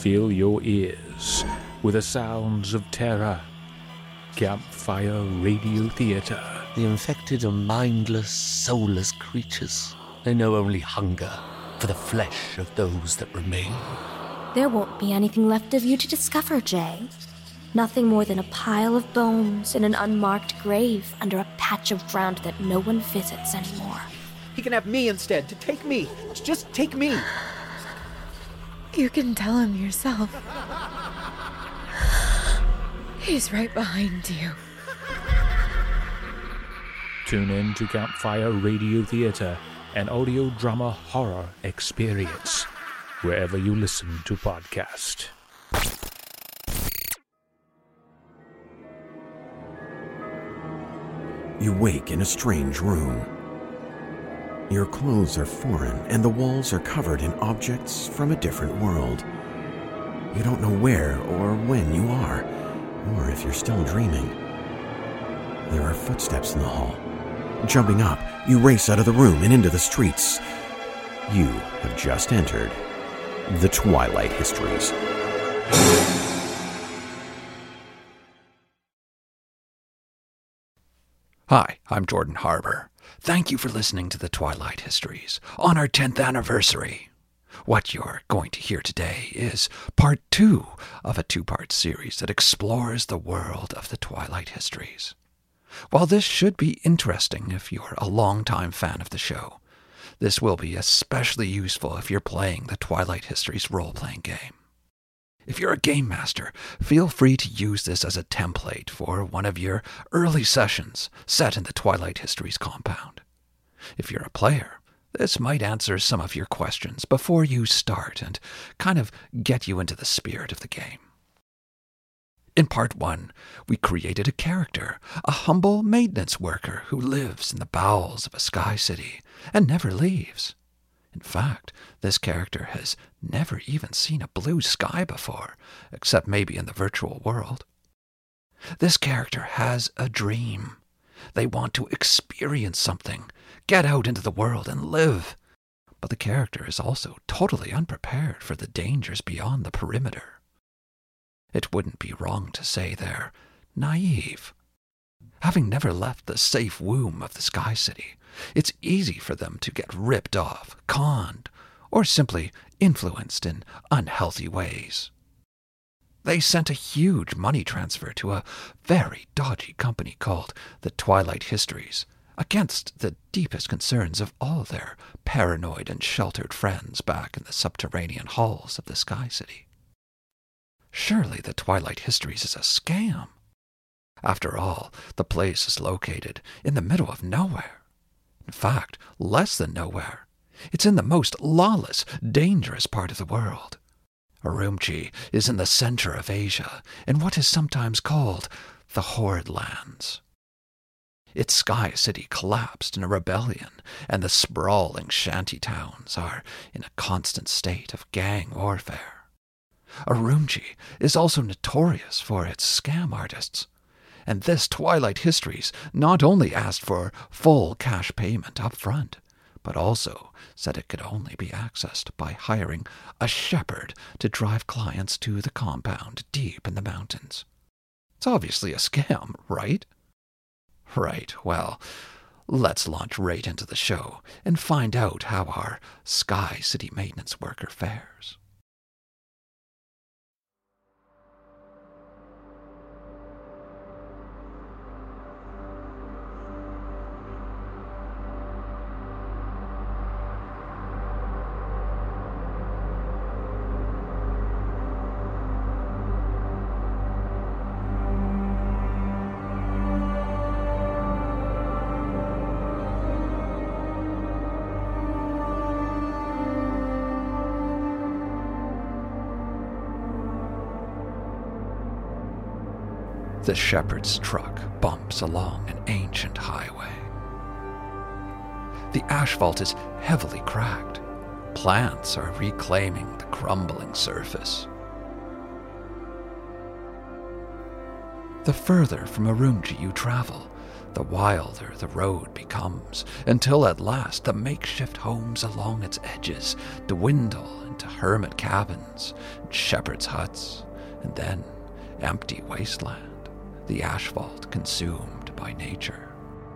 fill your ears with the sounds of terror. Campfire Radio Theater. The infected are mindless, soulless creatures. They know only hunger for the flesh of those that remain. There won't be anything left of you to discover, Jay. Nothing more than a pile of bones in an unmarked grave under a patch of ground that no one visits anymore. He can have me instead, to take me. Just take me. You can tell him yourself. He's right behind you. Tune in to Campfire Radio Theater, an audio drama horror experience, wherever you listen to podcasts. You wake in a strange room. Your clothes are foreign, and the walls are covered in objects from a different world. You don't know where or when you are, or if you're still dreaming. There are footsteps in the hall. Jumping up, you race out of the room and into the streets. You have just entered the Twilight Histories. Hi, I'm Jordan Harbour. Thank you for listening to the Twilight Histories on our 10th anniversary. What you're going to hear today is part 2 of a 2-part series that explores the world of the Twilight Histories. While this should be interesting if you're a longtime fan of the show, this will be especially useful if you're playing the Twilight Histories role-playing game. If you're a game master, feel free to use this as a template for one of your early sessions set in the Twilight Histories compound. If you're a player, this might answer some of your questions before you start and kind of get you into the spirit of the game. In part 1, we created a character, a humble maintenance worker who lives in the bowels of a sky city and never leaves. In fact, this character has never even seen a blue sky before, except maybe in the virtual world. This character has a dream. They want to experience something, get out into the world and live. But the character is also totally unprepared for the dangers beyond the perimeter. It wouldn't be wrong to say they're naive. Having never left the safe womb of the Sky City, it's easy for them to get ripped off, conned, or simply influenced in unhealthy ways. They sent a huge money transfer to a very dodgy company called the Twilight Histories, against the deepest concerns of all their paranoid and sheltered friends back in the subterranean halls of the Sky City. Surely the Twilight Histories is a scam. After all, the place is located in the middle of nowhere. In fact, less than nowhere. It's in the most lawless, dangerous part of the world. Urumqi is in the center of Asia, in what is sometimes called the Horde Lands. Its Sky City collapsed in a rebellion, and the sprawling shanty towns are in a constant state of gang warfare. Urumqi is also notorious for its scam artists, and this Twilight Histories not only asked for full cash payment up front, but also said it could only be accessed by hiring a shepherd to drive clients to the compound deep in the mountains. It's obviously a scam, right? Right, well, let's launch right into the show and find out how our Sky City maintenance worker fares. The shepherd's truck bumps along an ancient highway. The asphalt is heavily cracked. Plants are reclaiming the crumbling surface. The further from Urumqi you travel, The wilder the road becomes, until at last the makeshift homes along its edges dwindle into hermit cabins and shepherds' huts, and then empty wasteland, the asphalt consumed by nature.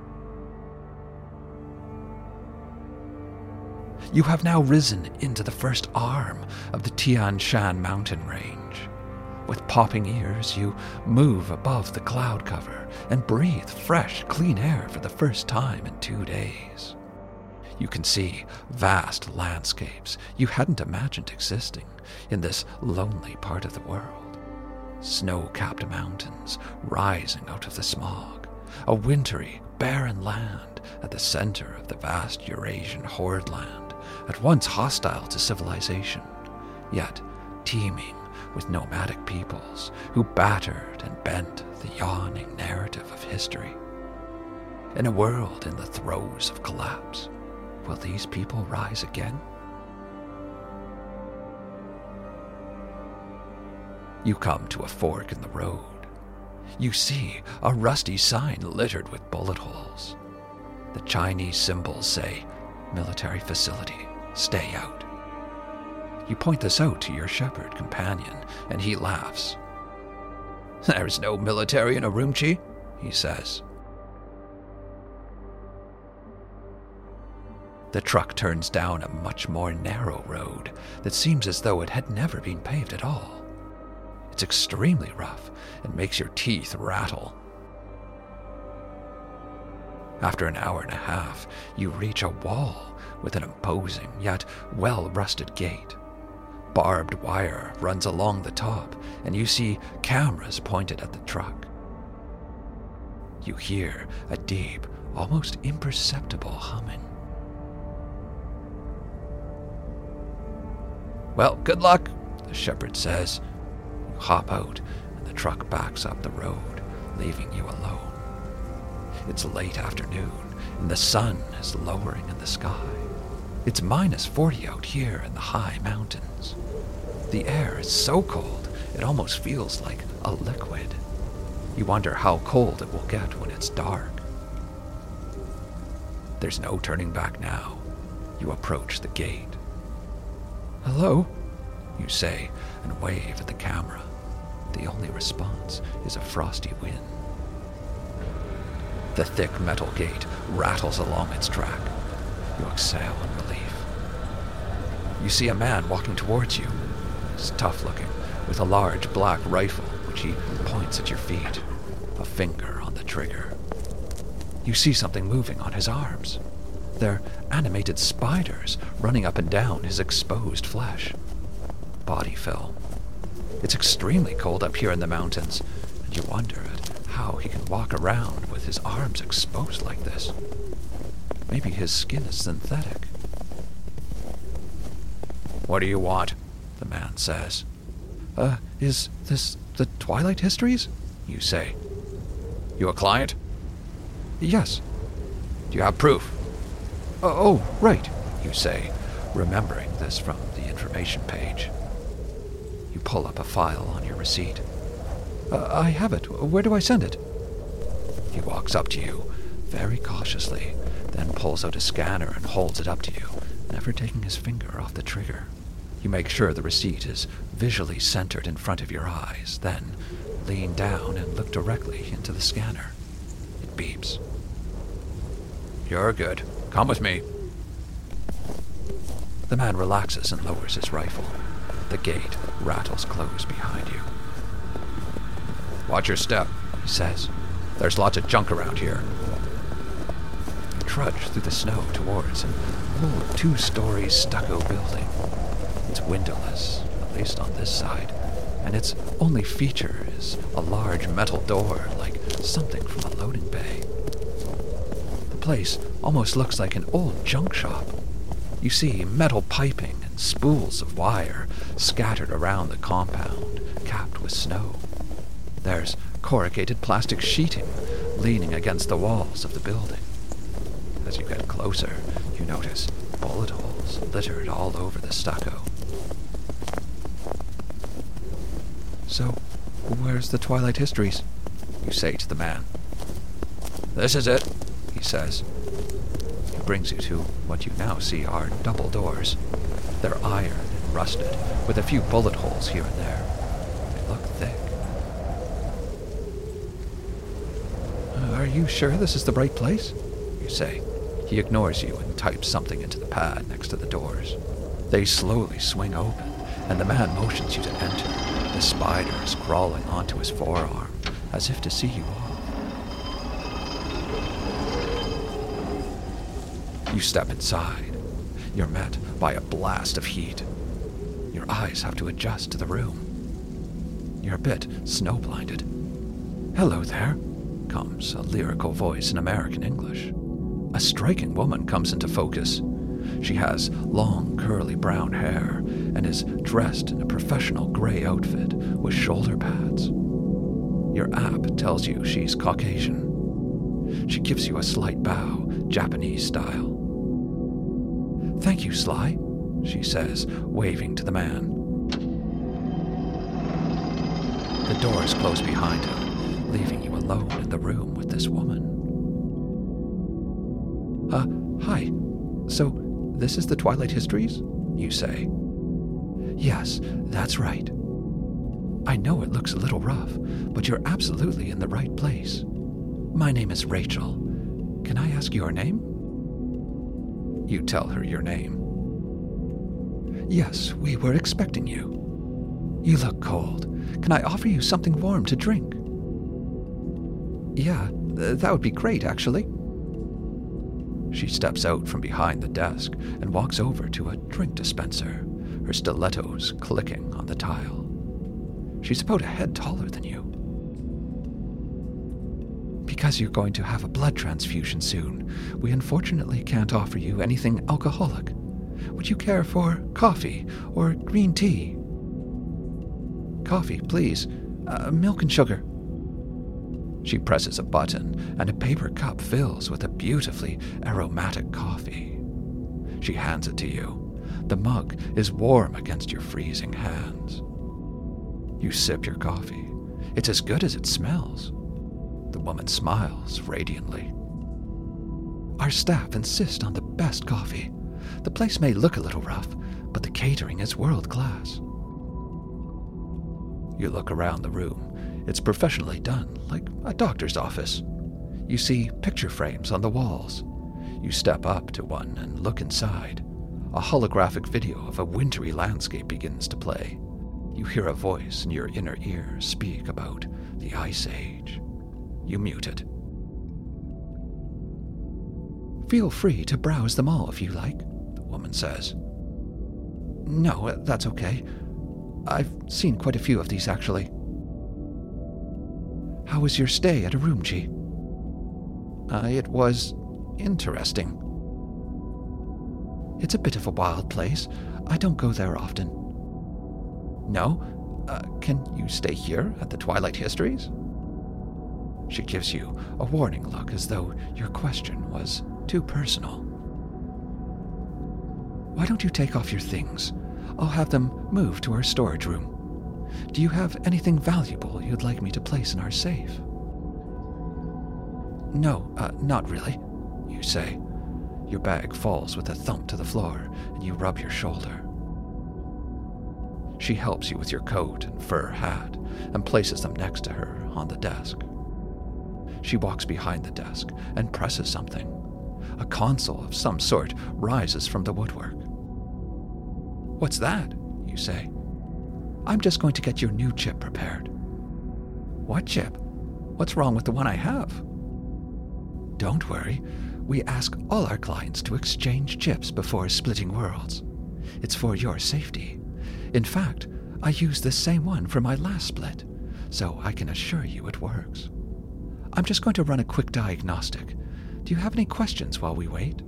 You have now risen into the first arm of the Tian Shan mountain range. With popping ears, you move above the cloud cover and breathe fresh, clean air for the first time in 2 days. You can see vast landscapes you hadn't imagined existing in this lonely part of the world. Snow-capped mountains rising out of the smog, a wintry, barren land at the center of the vast Eurasian horde land, at once hostile to civilization, yet teeming with nomadic peoples who battered and bent the yawning narrative of history. In a world in the throes of collapse, will these people rise again? You come to a fork in the road. You see a rusty sign littered with bullet holes. The Chinese symbols say, "Military facility, stay out." You point this out to your shepherd companion, and he laughs. "There's no military in Urumqi," he says. The truck turns down a much more narrow road that seems as though it had never been paved at all. It's extremely rough and makes your teeth rattle. After an hour and a half, you reach a wall with an imposing yet well-rusted gate. Barbed wire runs along the top, and you see cameras pointed at the truck. You hear a deep, almost imperceptible humming. "Well, good luck," the shepherd says. You hop out, and the truck backs up the road, leaving you alone. It's late afternoon, and the sun is lowering in the sky. It's -40 out here in the high mountains. The air is so cold, it almost feels like a liquid. You wonder how cold it will get when it's dark. There's no turning back now. You approach the gate. "Hello," you say, and wave at the camera. The only response is a frosty wind. The thick metal gate rattles along its track. You exhale in relief. You see a man walking towards you. He's tough-looking, with a large black rifle, which he points at your feet, a finger on the trigger. You see something moving on his arms. They're animated spiders running up and down his exposed flesh. Body film. It's extremely cold up here in the mountains, and you wonder at how he can walk around with his arms exposed like this. Maybe his skin is synthetic. "What do you want?" the man says. Is this the Twilight Histories?" you say. "You a client?" "Yes." "Do you have proof?" Oh, right," you say, remembering this from the information page. You pull up a file on your receipt. I have it. Where do I send it?" He walks up to you, very cautiously, then pulls out a scanner and holds it up to you, never taking his finger off the trigger. You make sure the receipt is visually centered in front of your eyes, then lean down and look directly into the scanner. It beeps. "You're good. Come with me." The man relaxes and lowers his rifle. The gate rattles closed behind you. "Watch your step," he says. "There's lots of junk around here." You trudge through the snow towards an old 2-story stucco building. It's windowless, at least on this side, and its only feature is a large metal door like something from a loading bay. The place almost looks like an old junk shop. You see metal piping and spools of wire scattered around the compound, capped with snow. There's corrugated plastic sheeting leaning against the walls of the building. As you get closer, you notice bullet holes littered all over the stucco. "So, where's the Twilight Histories?" you say to the man. This is it, he says. He brings you to what you now see are double doors. They're iron and rusted, with a few bullet holes here and there. They look thick. Are you sure this is the right place? You say. He ignores you and types something into the pad next to the doors. They slowly swing open, and the man motions you to enter. The spider is crawling onto his forearm, as if to see you off. You step inside. You're met by a blast of heat. Your eyes have to adjust to the room. You're a bit snow-blinded. Hello there, comes a lyrical voice in American English. A striking woman comes into focus. She has long, curly brown hair and is dressed in a professional gray outfit with shoulder pads. Your app tells you she's Caucasian. She gives you a slight bow, Japanese style. Thank you, Sly, she says, waving to the man. The doors close behind him, leaving you alone in the room with this woman. Hi. So, this is the Twilight Histories? You say. Yes, that's right. I know it looks a little rough, but you're absolutely in the right place. My name is Rachel. Can I ask your name? You tell her your name. Yes, we were expecting you. You look cold. Can I offer you something warm to drink? Yeah, that would be great, actually. She steps out from behind the desk and walks over to a drink dispenser, her stilettos clicking on the tile. She's about a head taller than you. Because you're going to have a blood transfusion soon, we unfortunately can't offer you anything alcoholic. Would you care for coffee or green tea? Coffee, please. Milk and sugar. She presses a button, and a paper cup fills with a beautifully aromatic coffee. She hands it to you. The mug is warm against your freezing hands. You sip your coffee. It's as good as it smells. The woman smiles radiantly. Our staff insist on the best coffee. The place may look a little rough, but the catering is world class. You look around the room. It's professionally done, like a doctor's office. You see picture frames on the walls. You step up to one and look inside. A holographic video of a wintry landscape begins to play. You hear a voice in your inner ear speak about the Ice Age. You mute it. Feel free to browse them all if you like, the woman says. No, that's okay. I've seen quite a few of these, actually. How was your stay at Urumqi? It was interesting. It's a bit of a wild place. I don't go there often. No? Can you stay here at the Twilight Histories? She gives you a warning look as though your question was too personal. Why don't you take off your things? I'll have them moved to our storage room. Do you have anything valuable you'd like me to place in our safe? No, not really, you say. Your bag falls with a thump to the floor, and you rub your shoulder. She helps you with your coat and fur hat, and places them next to her on the desk. She walks behind the desk and presses something. A console of some sort rises from the woodwork. What's that? You say. I'm just going to get your new chip prepared. What chip? What's wrong with the one I have? Don't worry. We ask all our clients to exchange chips before splitting worlds. It's for your safety. In fact, I used the same one for my last split, so I can assure you it works. I'm just going to run a quick diagnostic. Do you have any questions while we wait?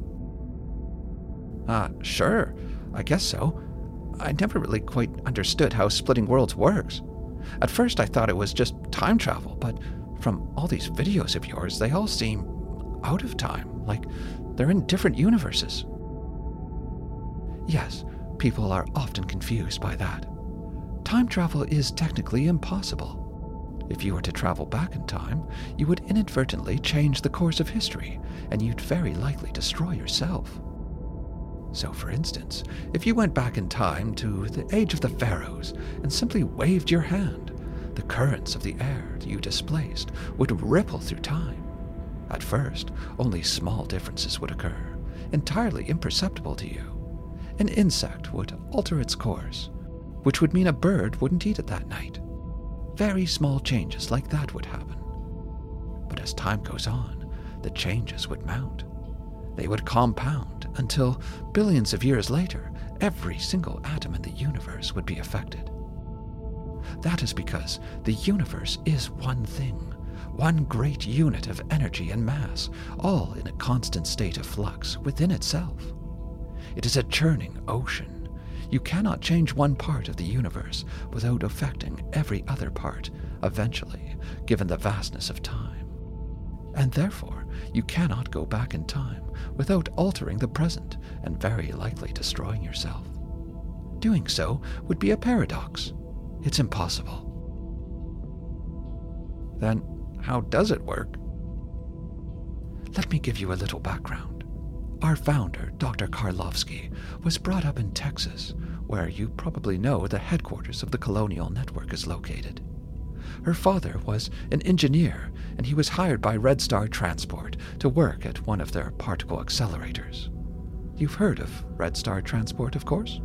Sure. I guess so. I never really quite understood how splitting worlds works. At first I thought it was just time travel, but from all these videos of yours, they all seem out of time, like they're in different universes. Yes, people are often confused by that. Time travel is technically impossible. If you were to travel back in time, you would inadvertently change the course of history, and you'd very likely destroy yourself. So, for instance, if you went back in time to the age of the pharaohs and simply waved your hand, the currents of the air you displaced would ripple through time. At first, only small differences would occur, entirely imperceptible to you. An insect would alter its course, which would mean a bird wouldn't eat it that night. Very small changes like that would happen. But as time goes on, the changes would mount. They would compound until, billions of years later, every single atom in the universe would be affected. That is because the universe is one thing, one great unit of energy and mass, all in a constant state of flux within itself. It is a churning ocean. You cannot change one part of the universe without affecting every other part eventually, given the vastness of time. And therefore, you cannot go back in time without altering the present and very likely destroying yourself. Doing so would be a paradox. It's impossible. Then, how does it work? Let me give you a little background. Our founder, Dr. Karlovsky, was brought up in Texas, where you probably know the headquarters of the Colonial Network is located. Her father was an engineer, and he was hired by Red Star Transport to work at one of their particle accelerators. You've heard of Red Star Transport, of course?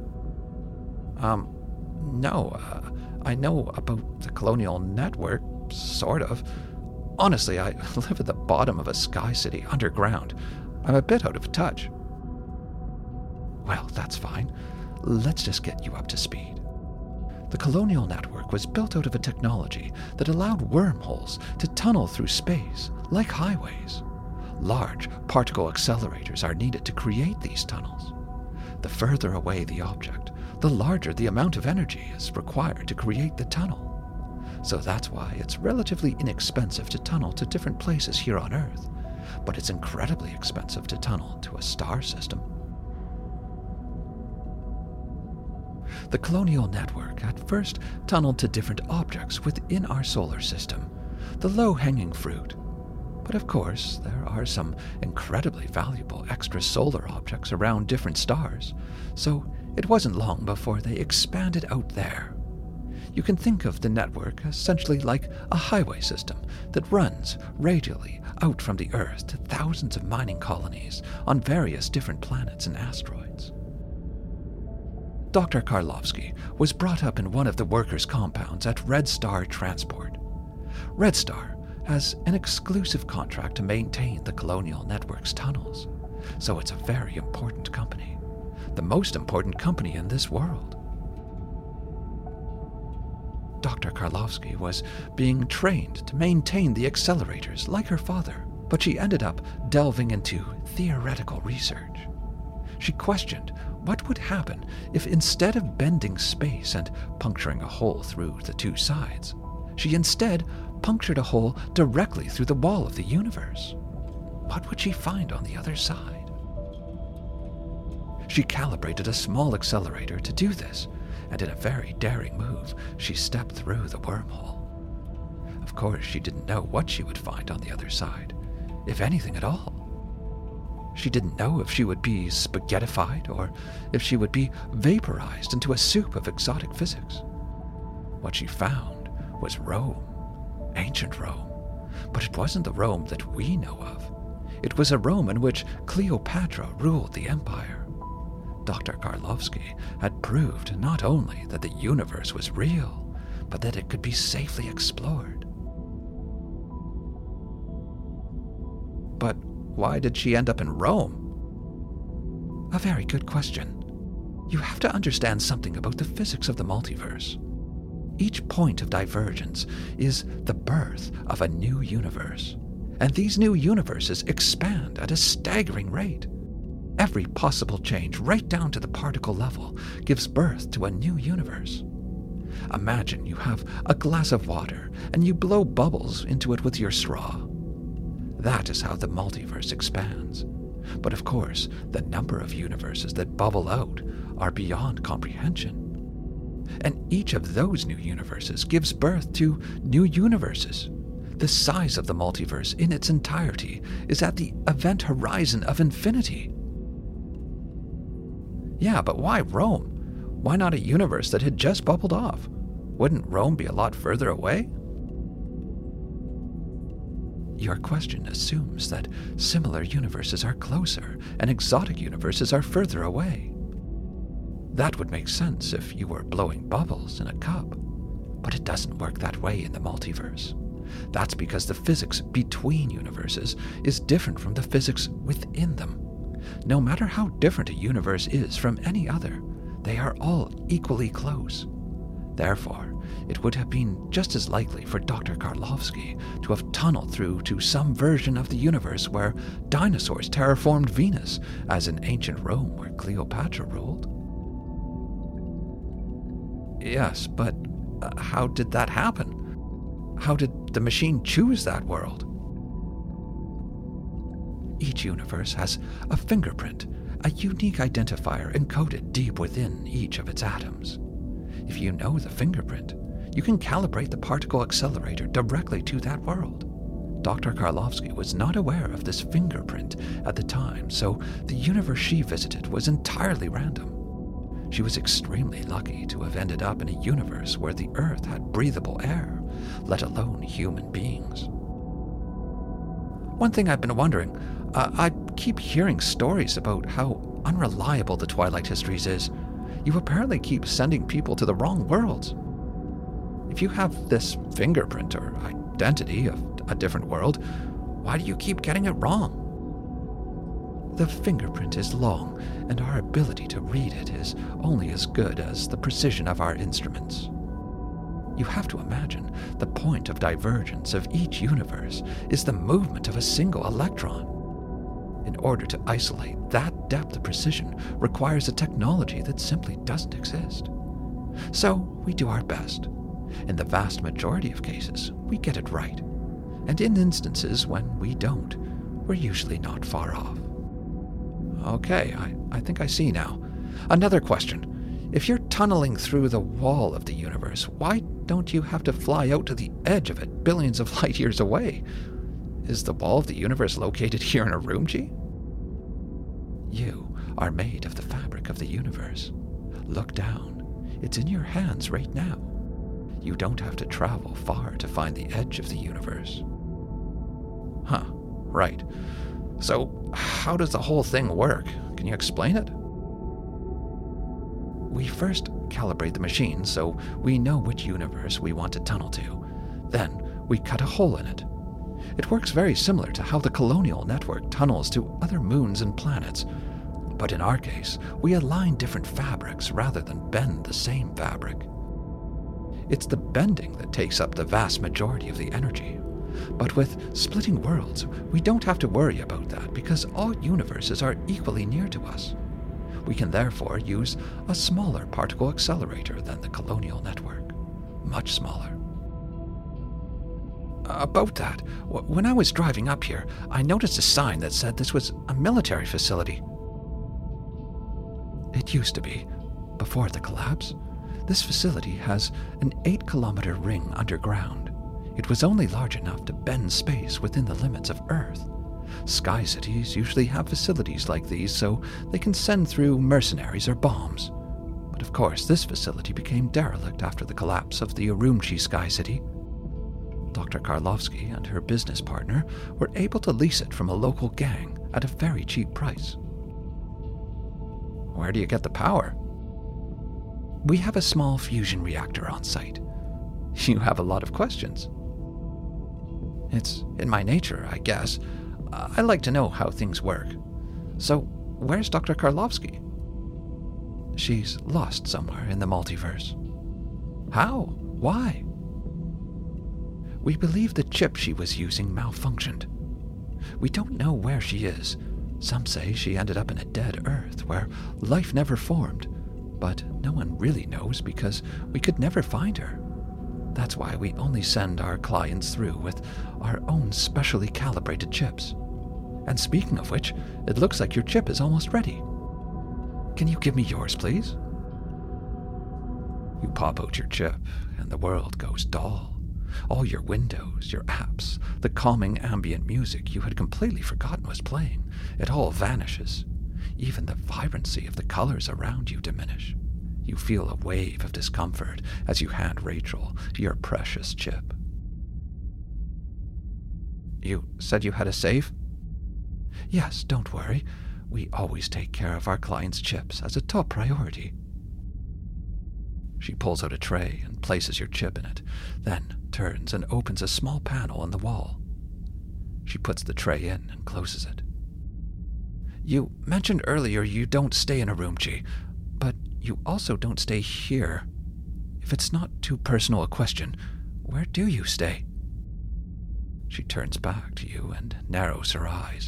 No. I know about the Colonial Network, sort of. Honestly, I live at the bottom of a sky city underground. I'm a bit out of touch. Well, that's fine. Let's just get you up to speed. The Colonial Network was built out of a technology that allowed wormholes to tunnel through space like highways. Large particle accelerators are needed to create these tunnels. The further away the object, the larger the amount of energy is required to create the tunnel. So that's why it's relatively inexpensive to tunnel to different places here on Earth, but it's incredibly expensive to tunnel to a star system. The Colonial Network at first tunneled to different objects within our solar system, the low-hanging fruit. But of course, there are some incredibly valuable extrasolar objects around different stars, so it wasn't long before they expanded out there. You can think of the network essentially like a highway system that runs radially out from the Earth to thousands of mining colonies on various different planets and asteroids. Dr. Karlovsky was brought up in one of the workers' compounds at Red Star Transport. Red Star has an exclusive contract to maintain the Colonial Network's tunnels, so it's a very important company, the most important company in this world. Dr. Karlovsky was being trained to maintain the accelerators like her father, but she ended up delving into theoretical research. She questioned what would happen if instead of bending space and puncturing a hole through the two sides, she instead punctured a hole directly through the wall of the universe. What would she find on the other side? She calibrated a small accelerator to do this, and in a very daring move, she stepped through the wormhole. Of course, she didn't know what she would find on the other side, if anything at all. She didn't know if she would be spaghettified or if she would be vaporized into a soup of exotic physics. What she found was Rome, ancient Rome, but it wasn't the Rome that we know of. It was a Rome in which Cleopatra ruled the empire. Dr. Karlovsky had proved not only that the universe was real, but that it could be safely explored. But why did she end up in Rome? A very good question. You have to understand something about the physics of the multiverse. Each point of divergence is the birth of a new universe, and these new universes expand at a staggering rate. Every possible change, right down to the particle level, gives birth to a new universe. Imagine you have a glass of water and you blow bubbles into it with your straw. That is how the multiverse expands. But of course, the number of universes that bubble out are beyond comprehension. And each of those new universes gives birth to new universes. The size of the multiverse in its entirety is at the event horizon of infinity. Yeah, but why Rome? Why not a universe that had just bubbled off? Wouldn't Rome be a lot further away? Your question assumes that similar universes are closer and exotic universes are further away. That would make sense if you were blowing bubbles in a cup, but it doesn't work that way in the multiverse. That's because the physics between universes is different from the physics within them. No matter how different a universe is from any other, they are all equally close. Therefore, it would have been just as likely for Dr. Karlovsky to have tunneled through to some version of the universe where dinosaurs terraformed Venus as in ancient Rome where Cleopatra ruled. Yes, but how did that happen? How did the machine choose that world? Each universe has a fingerprint, a unique identifier encoded deep within each of its atoms. If you know the fingerprint, you can calibrate the particle accelerator directly to that world. Dr. Karlovsky was not aware of this fingerprint at the time, so the universe she visited was entirely random. She was extremely lucky to have ended up in a universe where the Earth had breathable air, let alone human beings. One thing I've been wondering, I keep hearing stories about how unreliable the Twilight Histories is. You apparently keep sending people to the wrong worlds. If you have this fingerprint or identity of a different world, why do you keep getting it wrong? The fingerprint is long, and our ability to read it is only as good as the precision of our instruments. You have to imagine the point of divergence of each universe is the movement of a single electron. In order to isolate that depth of precision requires a technology that simply doesn't exist. So we do our best. In the vast majority of cases, we get it right. And in instances when we don't, we're usually not far off. Okay, I think I see now. Another question. If you're tunneling through the wall of the universe, why don't you have to fly out to the edge of it billions of light years away? Is the wall of the universe located here in Urumqi? You are made of the fabric of the universe. Look down. It's in your hands right now. You don't have to travel far to find the edge of the universe. Huh, right. So, how does the whole thing work? Can you explain it? We first calibrate the machine so we know which universe we want to tunnel to. Then, we cut a hole in it. It works very similar to how the Colonial Network tunnels to other moons and planets. But in our case, we align different fabrics rather than bend the same fabric. It's the bending that takes up the vast majority of the energy. But with splitting worlds, we don't have to worry about that because all universes are equally near to us. We can therefore use a smaller particle accelerator than the Colonial Network. Much smaller. About that, when I was driving up here, I noticed a sign that said this was a military facility. It used to be, before the collapse. This facility has an 8-kilometer ring underground. It was only large enough to bend space within the limits of Earth. Sky cities usually have facilities like these so they can send through mercenaries or bombs. But of course, this facility became derelict after the collapse of the Urumqi Sky City. Dr. Karlovsky and her business partner were able to lease it from a local gang at a very cheap price. Where do you get the power? We have a small fusion reactor on site. You have a lot of questions. It's in my nature, I guess. I like to know how things work. So, where's Dr. Karlovsky? She's lost somewhere in the multiverse. How? Why? We believe the chip she was using malfunctioned. We don't know where she is. Some say she ended up in a dead Earth where life never formed, but no one really knows because we could never find her. That's why we only send our clients through with our own specially calibrated chips. And speaking of which, it looks like your chip is almost ready. Can you give me yours, please? You pop out your chip, and the world goes dull. All your windows, your apps, the calming ambient music you had completely forgotten was playing, it all vanishes. Even the vibrancy of the colors around you diminish. You feel a wave of discomfort as you hand Rachel your precious chip. You said you had a safe? Yes, don't worry. We always take care of our clients' chips as a top priority. She pulls out a tray and places your chip in it, then turns and opens a small panel in the wall. She puts the tray in and closes it. You mentioned earlier you don't stay in Urumqi, but you also don't stay here. If it's not too personal a question, where do you stay? She turns back to you and narrows her eyes.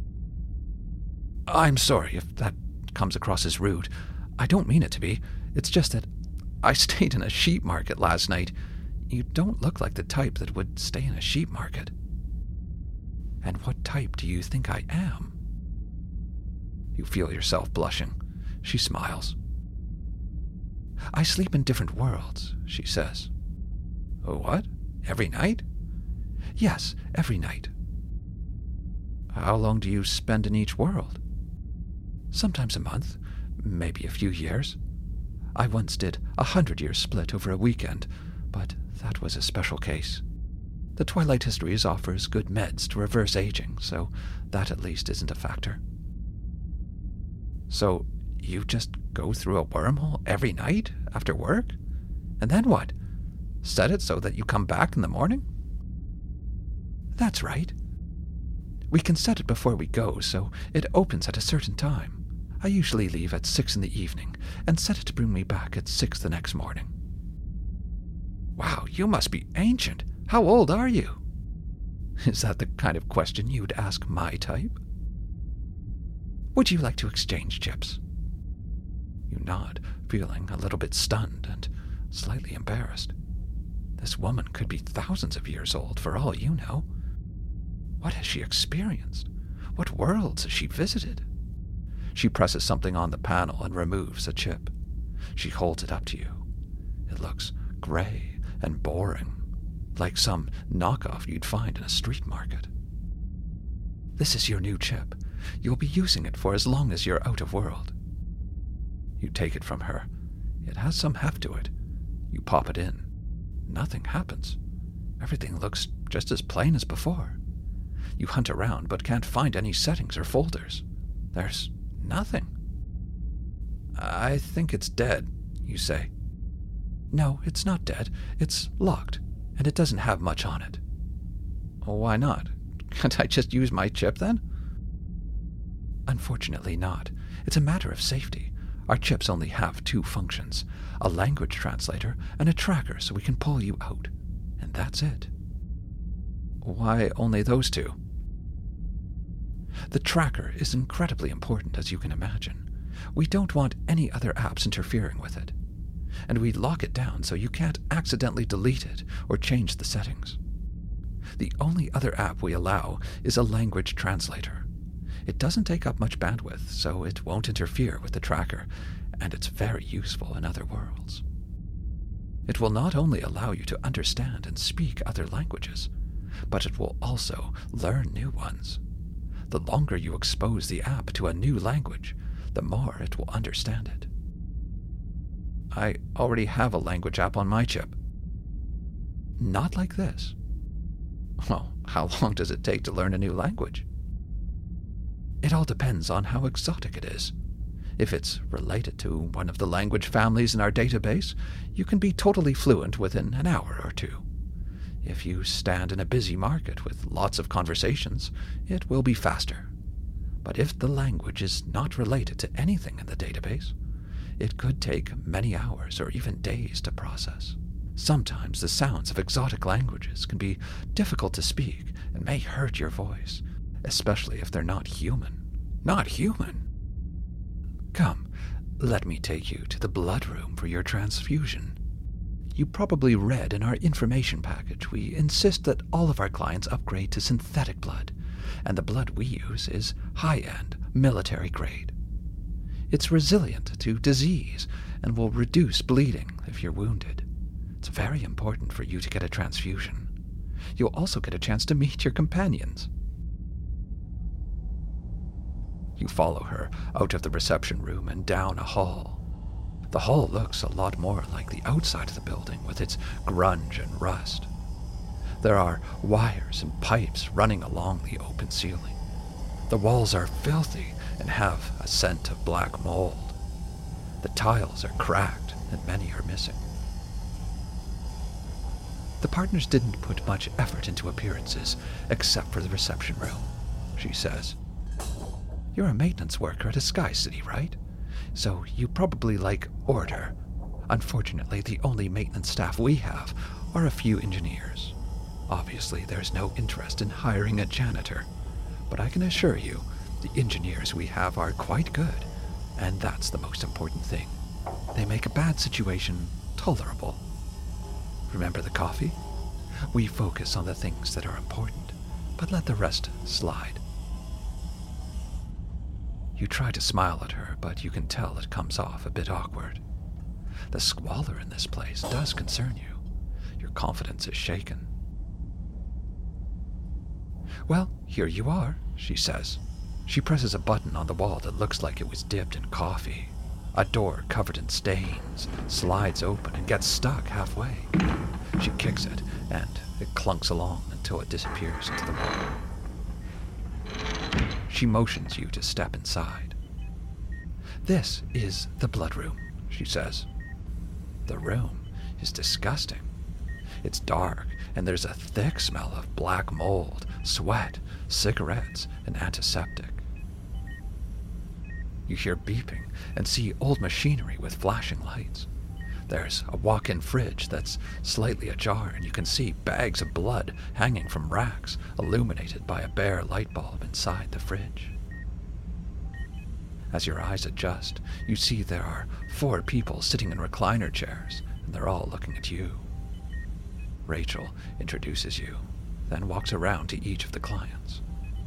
I'm sorry if that comes across as rude. I don't mean it to be. It's just that I stayed in a sheep market last night. You don't look like the type that would stay in a sheep market. And what type do you think I am? You feel yourself blushing. She smiles. I sleep in different worlds, she says. What? Every night? Yes, every night. How long do you spend in each world? Sometimes a month, maybe a few years. I once did 100-year split over a weekend, but that was a special case. The Twilight Histories offers good meds to reverse aging, so that at least isn't a factor. So you just go through a wormhole every night after work? And then what? Set it so that you come back in the morning? That's right. We can set it before we go, so it opens at a certain time. I usually leave at 6 in the evening and set it to bring me back at 6 the next morning. Wow, you must be ancient. How old are you? Is that the kind of question you'd ask my type? Would you like to exchange chips? You nod, feeling a little bit stunned and slightly embarrassed. This woman could be thousands of years old for all you know. What has she experienced? What worlds has she visited? She presses something on the panel and removes a chip. She holds it up to you. It looks gray and boring, like some knockoff you'd find in a street market. This is your new chip. You'll be using it for as long as you're out of world. You take it from her. It has some heft to it. You pop it in. Nothing happens. Everything looks just as plain as before. You hunt around but can't find any settings or folders. There's nothing. I think it's dead, you say. No, it's not dead. It's locked, and it doesn't have much on it. Why not? Can't I just use my chip then? Unfortunately not. It's a matter of safety. Our chips only have 2 functions, a language translator and a tracker so we can pull you out. And that's it. Why only those 2? The tracker is incredibly important, as you can imagine. We don't want any other apps interfering with it. And we lock it down so you can't accidentally delete it or change the settings. The only other app we allow is a language translator. It doesn't take up much bandwidth, so it won't interfere with the tracker, and it's very useful in other worlds. It will not only allow you to understand and speak other languages, but it will also learn new ones. The longer you expose the app to a new language, the more it will understand it. I already have a language app on my chip. Not like this. Well, how long does it take to learn a new language? It all depends on how exotic it is. If it's related to one of the language families in our database, you can be totally fluent within an hour or 2. If you stand in a busy market with lots of conversations, it will be faster. But if the language is not related to anything in the database, it could take many hours or even days to process. Sometimes the sounds of exotic languages can be difficult to speak and may hurt your voice, especially if they're not human. Not human? Come, let me take you to the blood room for your transfusion. You probably read in our information package we insist that all of our clients upgrade to synthetic blood, and the blood we use is high-end, military grade. It's resilient to disease and will reduce bleeding if you're wounded. It's very important for you to get a transfusion. You'll also get a chance to meet your companions. You follow her out of the reception room and down a hall. The hall looks a lot more like the outside of the building with its grunge and rust. There are wires and pipes running along the open ceiling. The walls are filthy and have a scent of black mold. The tiles are cracked and many are missing. The partners didn't put much effort into appearances except for the reception room, she says. You're a maintenance worker at a Sky City, right? So you probably like order. Unfortunately, the only maintenance staff we have are a few engineers. Obviously, there's no interest in hiring a janitor, but I can assure you, the engineers we have are quite good, and that's the most important thing. They make a bad situation tolerable. Remember the coffee? We focus on the things that are important, but let the rest slide. You try to smile at her, but you can tell it comes off a bit awkward. The squalor in this place does concern you. Your confidence is shaken. Well, here you are, she says. She presses a button on the wall that looks like it was dipped in coffee. A door covered in stains slides open and gets stuck halfway. She kicks it, and it clunks along until it disappears into the wall. She motions you to step inside. This is the blood room, she says. The room is disgusting. It's dark, and there's a thick smell of black mold, sweat, cigarettes, and antiseptic. You hear beeping and see old machinery with flashing lights. There's a walk-in fridge that's slightly ajar, and you can see bags of blood hanging from racks, illuminated by a bare light bulb inside the fridge. As your eyes adjust, you see there are 4 people sitting in recliner chairs, and they're all looking at you. Rachel introduces you, then walks around to each of the clients.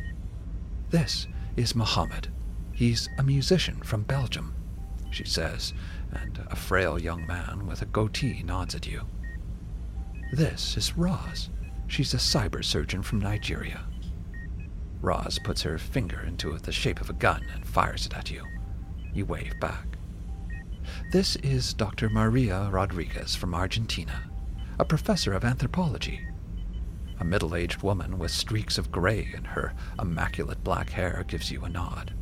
This is Mohammed. He's a musician from Belgium, she says, and a frail young man with a goatee nods at you. This is Roz. She's a cyber surgeon from Nigeria. Roz puts her finger into the shape of a gun and fires it at you. You wave back. This is Dr. Maria Rodriguez from Argentina, a professor of anthropology. A middle-aged woman with streaks of gray in her immaculate black hair gives you a nod.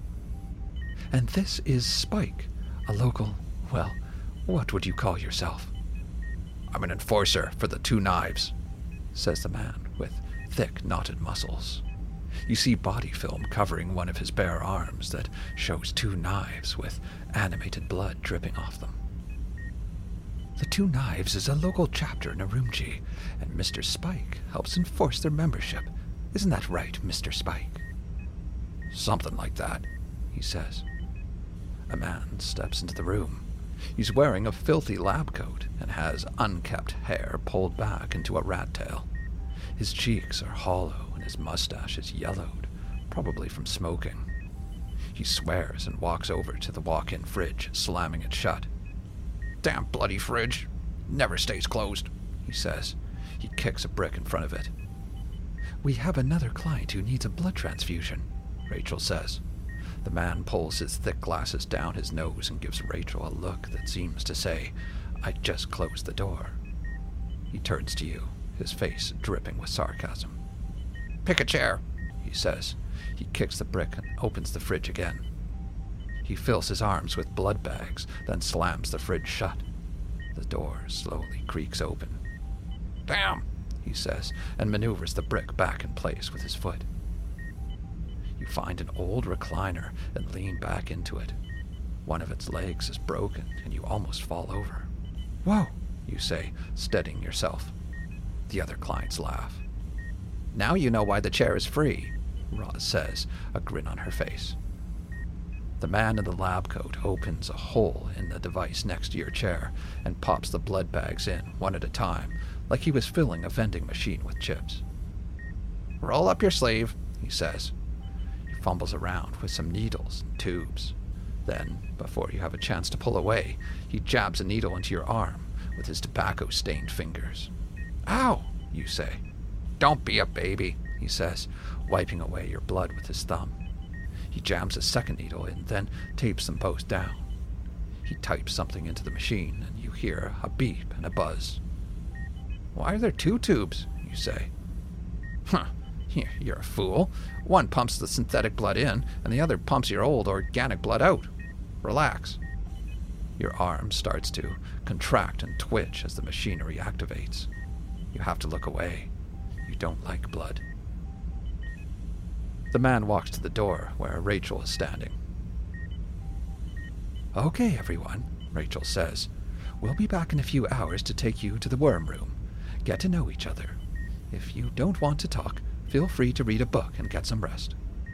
And this is Spike, a local, well, what would you call yourself? I'm an enforcer for the 2 knives, says the man with thick, knotted muscles. You see body film covering one of his bare arms that shows 2 knives with animated blood dripping off them. The 2 Knives is a local chapter in Urumqi, and Mr. Spike helps enforce their membership. Isn't that right, Mr. Spike? Something like that, he says. A man steps into the room. He's wearing a filthy lab coat and has unkempt hair pulled back into a rat tail. His cheeks are hollow and his mustache is yellowed, probably from smoking. He swears and walks over to the walk-in fridge, slamming it shut. Damn bloody fridge. Never stays closed, he says. He kicks a brick in front of it. We have another client who needs a blood transfusion, Rachel says. The man pulls his thick glasses down his nose and gives Rachel a look that seems to say, I just closed the door. He turns to you, his face dripping with sarcasm. Pick a chair, he says. He kicks the brick and opens the fridge again. He fills his arms with blood bags, then slams the fridge shut. The door slowly creaks open. Damn, he says, and maneuvers the brick back in place with his foot. You find an old recliner and lean back into it. One of its legs is broken, and you almost fall over. Whoa, you say, steadying yourself. The other clients laugh. Now you know why the chair is free, Roz says, a grin on her face. The man in the lab coat opens a hole in the device next to your chair and pops the blood bags in, one at a time, like he was filling a vending machine with chips. Roll up your sleeve, he says. He fumbles around with some needles and tubes. Then, before you have a chance to pull away, he jabs a needle into your arm with his tobacco-stained fingers. "Ow!" you say. "Don't be a baby," he says, wiping away your blood with his thumb. He jams a second needle in, then tapes them both down. He types something into the machine, and you hear a beep and a buzz. "Why are there two tubes?" you say. "Huh, you're a fool. One pumps the synthetic blood in, and the other pumps your old organic blood out. Relax." Your arm starts to contract and twitch as the machinery activates. You have to look away. You don't like blood. The man walks to the door where Rachel is standing. "Okay, everyone," Rachel says. "We'll be back in a few hours to take you to the worm room. Get to know each other. If you don't want to talk, feel free to read a book and get some rest."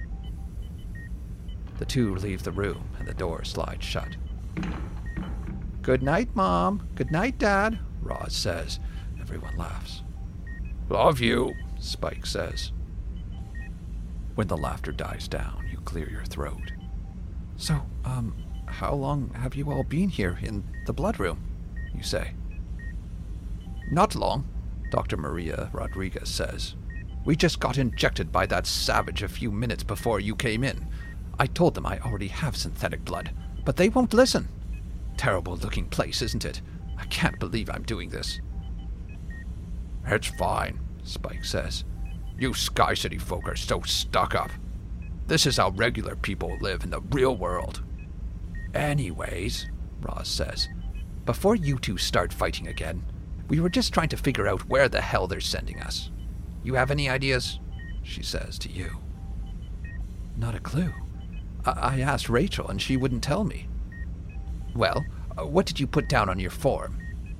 The two leave the room and the door slides shut. "Good night, Mom. Good night, Dad," Roz says. Everyone laughs. "Love you," Spike says. When the laughter dies down, you clear your throat. "So, how long have you all been here in the blood room?" you say. "Not long," Dr. Maria Rodriguez says. "We just got injected by that savage a few minutes before you came in. I told them I already have synthetic blood, but they won't listen. Terrible-looking place, isn't it? I can't believe I'm doing this." "It's fine," Spike says. "You Sky City folk are so stuck up. This is how regular people live in the real world." "Anyways," Roz says, "before you two start fighting again, we were just trying to figure out where the hell they're sending us. You have any ideas?" she says to you. "Not a clue. I asked Rachel and she wouldn't tell me." "Well, what did you put down on your form?"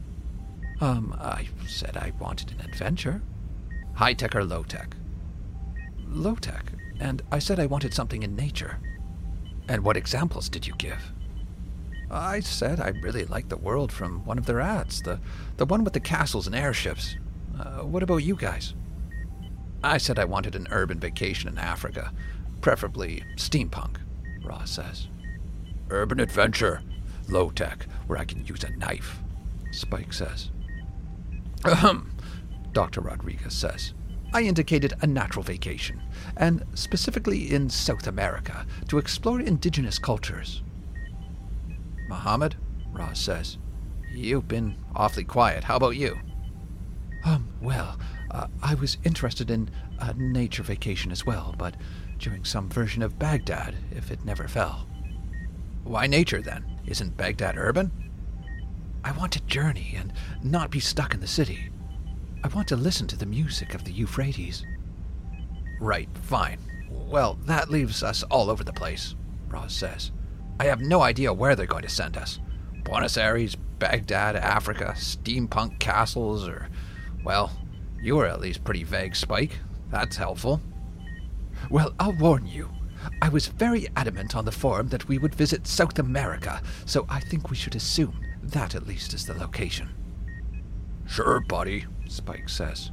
I said I wanted an adventure." "High-tech or low-tech?" "Low-tech, and I said I wanted something in nature." "And what examples did you give?" "I said I really liked the world from one of their ads, the one with the castles and airships. What about you guys?" "I said I wanted an urban vacation in Africa, preferably steampunk," Roz says. "Urban adventure, low-tech, where I can use a knife," Spike says. "Ahem," Dr. Rodriguez says. "I indicated a natural vacation, and specifically in South America, to explore indigenous cultures." "Mohammed," Roz says, "you've been awfully quiet. How about you?" Well, I was interested in a nature vacation as well, but during some version of Baghdad, if it never fell." "Why nature, then? Isn't Baghdad urban?" "I want to journey and not be stuck in the city. I want to listen to the music of the Euphrates." "Right, fine. Well, that leaves us all over the place," Roz says. "I have no idea where they're going to send us. Buenos Aires, Baghdad, Africa, steampunk castles, or... Well, you were at least pretty vague, Spike. That's helpful." "Well, I'll warn you. I was very adamant on the forum that we would visit South America, so I think we should assume that at least is the location." "Sure, buddy," Spike says.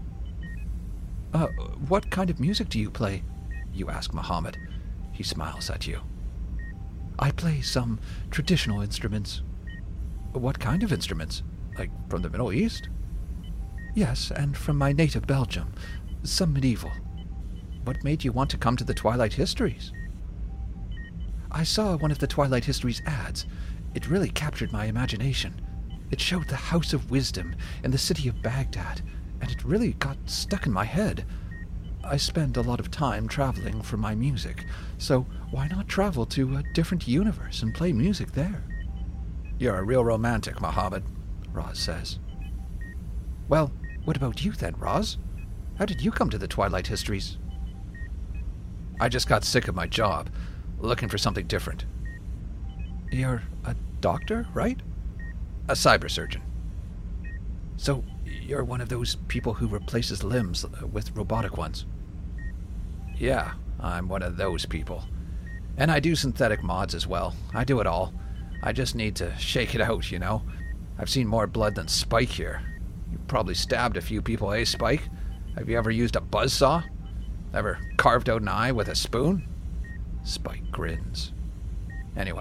What kind of music do you play?" you ask Mohammed. He smiles at you. "I play some traditional instruments." "What kind of instruments? Like from the Middle East?" "Yes, and from my native Belgium. Some medieval." "What made you want to come to the Twilight Histories?" "I saw one of the Twilight Histories ads. It really captured my imagination. It showed the House of Wisdom in the city of Baghdad, and it really got stuck in my head. I spend a lot of time traveling for my music, so why not travel to a different universe and play music there?" "You're a real romantic, Mohammed," Roz says. "Well, what about you then, Roz? How did you come to the Twilight Histories?" "I just got sick of my job, looking for something different." "You're a doctor, right?" "A cyber surgeon." "So you're one of those people who replaces limbs with robotic ones?" "Yeah, I'm one of those people. And I do synthetic mods as well. I do it all. I just need to shake it out, you know? I've seen more blood than Spike here. You've probably stabbed a few people, eh, Spike? Have you ever used a buzzsaw? Ever carved out an eye with a spoon?" Spike grins. "Anyway,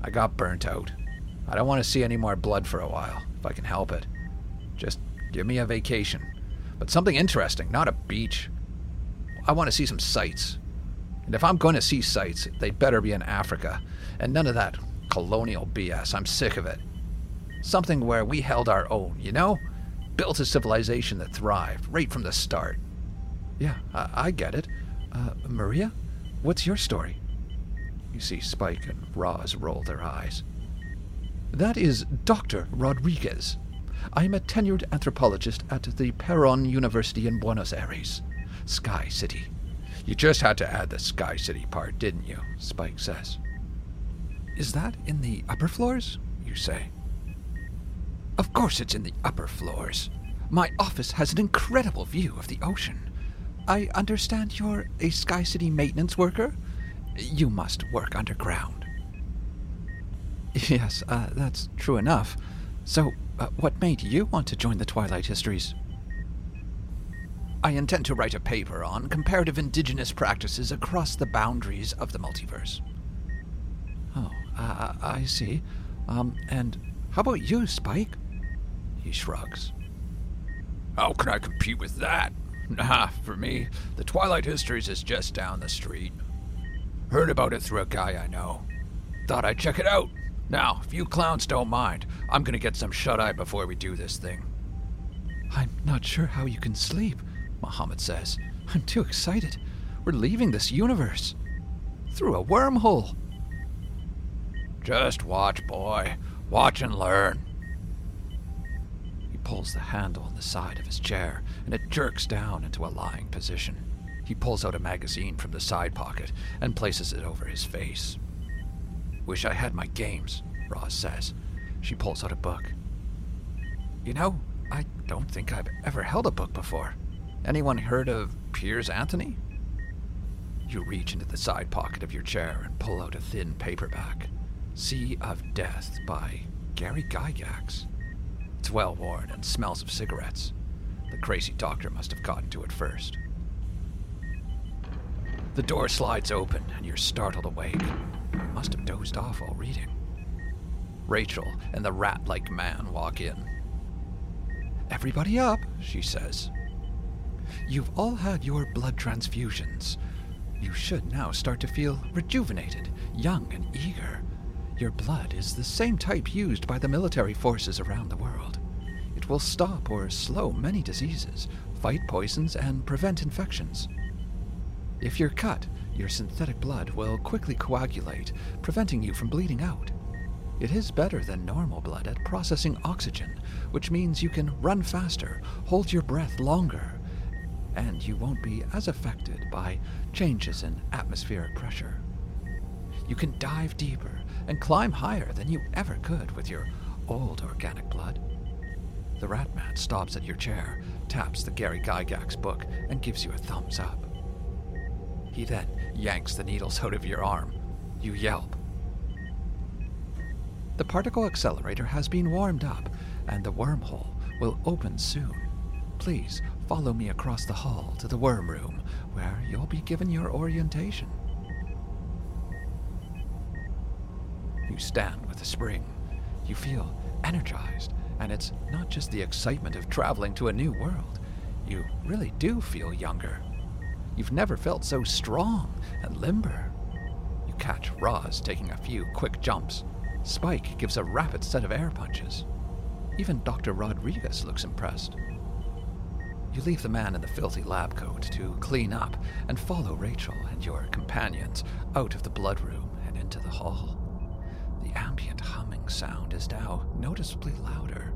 I got burnt out. I don't want to see any more blood for a while, if I can help it. Just give me a vacation. But something interesting, not a beach. I want to see some sights. And if I'm going to see sights, they'd better be in Africa. And none of that colonial BS. I'm sick of it. Something where we held our own, you know? Built a civilization that thrived right from the start. Yeah, I get it. Maria, what's your story? You see Spike and Roz roll their eyes. That is Dr. Rodriguez. I am a tenured anthropologist at the Perón University in Buenos Aires, Sky City. You just had to add the Sky City part, didn't you? Spike says. Is that in the upper floors? You say. Of course it's in the upper floors. My office has an incredible view of the ocean. I understand you're a Sky City maintenance worker? You must work underground. Yes, that's true enough. So, what made you want to join the Twilight Histories? I intend to write a paper on comparative indigenous practices across the boundaries of the multiverse. Oh, I see. And how about you, Spike? He shrugs. How can I compete with that? Nah, for me, the Twilight Histories is just down the street. Heard about it through a guy I know. Thought I'd check it out. Now, if you clowns don't mind, I'm gonna get some shut-eye before we do this thing. I'm not sure how you can sleep, Muhammad says. I'm too excited. We're leaving this universe. Through a wormhole. Just watch, boy. Watch and learn. He pulls the handle on the side of his chair, and it jerks down into a lying position. He pulls out a magazine from the side pocket and places it over his face. Wish I had my games, Roz says. She pulls out a book. You know, I don't think I've ever held a book before. Anyone heard of Piers Anthony? You reach into the side pocket of your chair and pull out a thin paperback. Sea of Death by Gary Gygax. It's well worn and smells of cigarettes. The crazy doctor must have gotten to it first. The door slides open and you're startled awake. You must have dozed off while reading. Rachel and the rat-like man walk in. Everybody up, she says. You've all had your blood transfusions. You should now start to feel rejuvenated, young and eager. Your blood is the same type used by the military forces around the world. It will stop or slow many diseases, fight poisons, and prevent infections. If you're cut, your synthetic blood will quickly coagulate, preventing you from bleeding out. It is better than normal blood at processing oxygen, which means you can run faster, hold your breath longer, and you won't be as affected by changes in atmospheric pressure. You can dive deeper and climb higher than you ever could with your old organic blood. The rat man stops at your chair, taps the Gary Gygax book, and gives you a thumbs up. He then yanks the needles out of your arm. You yelp. The particle accelerator has been warmed up, and the wormhole will open soon. Please follow me across the hall to the worm room, where you'll be given your orientation. You stand with a spring. You feel energized, and it's not just the excitement of traveling to a new world. You really do feel younger. You've never felt so strong and limber. You catch Roz taking a few quick jumps. Spike gives a rapid set of air punches. Even Dr. Rodriguez looks impressed. You leave the man in the filthy lab coat to clean up and follow Rachel and your companions out of the blood room and into the hall. The ambient humming sound is now noticeably louder.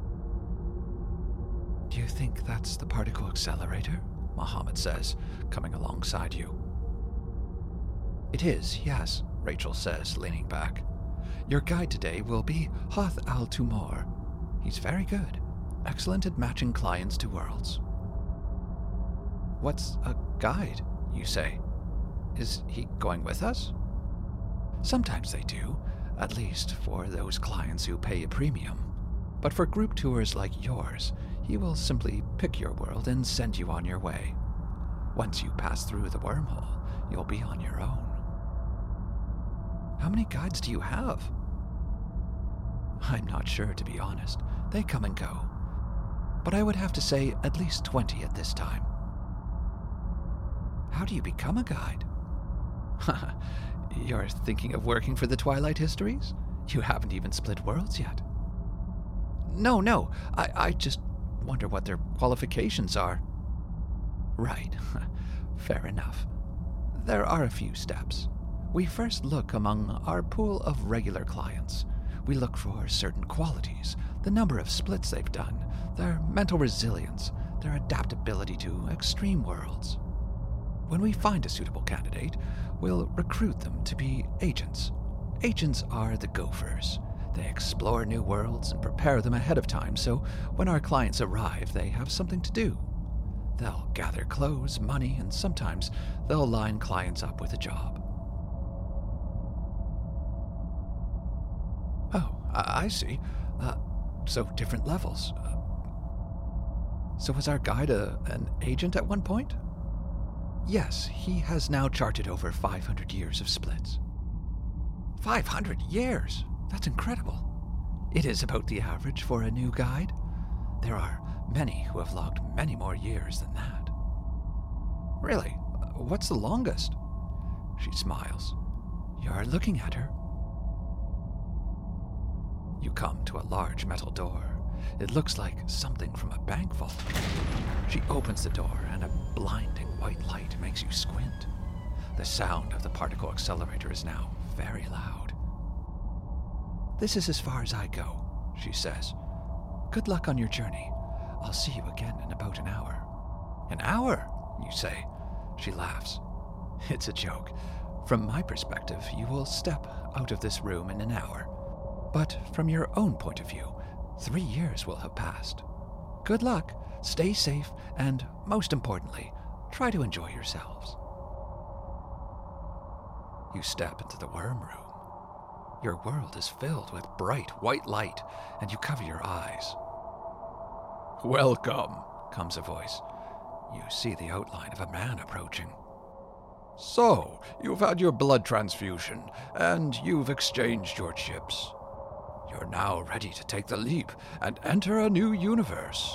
Do you think that's the particle accelerator? Muhammad says, coming alongside you. It is, yes, Rachel says, leaning back. Your guide today will be Hoth Al-Tumor. He's very good. Excellent at matching clients to worlds. What's a guide, you say? Is he going with us? Sometimes they do, at least for those clients who pay a premium. But for group tours like yours, he will simply pick your world and send you on your way. Once you pass through the wormhole, you'll be on your own. How many guides do you have? I'm not sure, to be honest. They come and go. But I would have to say at least 20 at this time. How do you become a guide? You're thinking of working for the Twilight Histories? You haven't even split worlds yet. No, I just wonder what their qualifications are. Right, fair enough. There are a few steps. We first look among our pool of regular clients. We look for certain qualities, the number of splits they've done, their mental resilience, their adaptability to extreme worlds. When we find a suitable candidate, we'll recruit them to be agents. Agents are the gophers. They explore new worlds and prepare them ahead of time, so when our clients arrive, they have something to do. They'll gather clothes, money, and sometimes they'll line clients up with a job. Oh, I see. So different levels. So was our guide an agent at one point? Yes, he has now charted over 500 years of splits. 500 years? That's incredible. It is about the average for a new guide. There are many who have logged many more years than that. Really? What's the longest? She smiles. You're looking at her. You come to a large metal door. It looks like something from a bank vault. She opens the door and a blinding white light makes you squint. The sound of the particle accelerator is now very loud. This is as far as I go, she says. Good luck on your journey. I'll see you again in about an hour. An hour, you say. She laughs. It's a joke. From my perspective, you will step out of this room in an hour. But from your own point of view, 3 years will have passed. Good luck, stay safe, and most importantly, try to enjoy yourselves. You step into the worm room. Your world is filled with bright white light, and you cover your eyes. Welcome, comes a voice. You see the outline of a man approaching. So, you've had your blood transfusion, and you've exchanged your chips. You're now ready to take the leap and enter a new universe.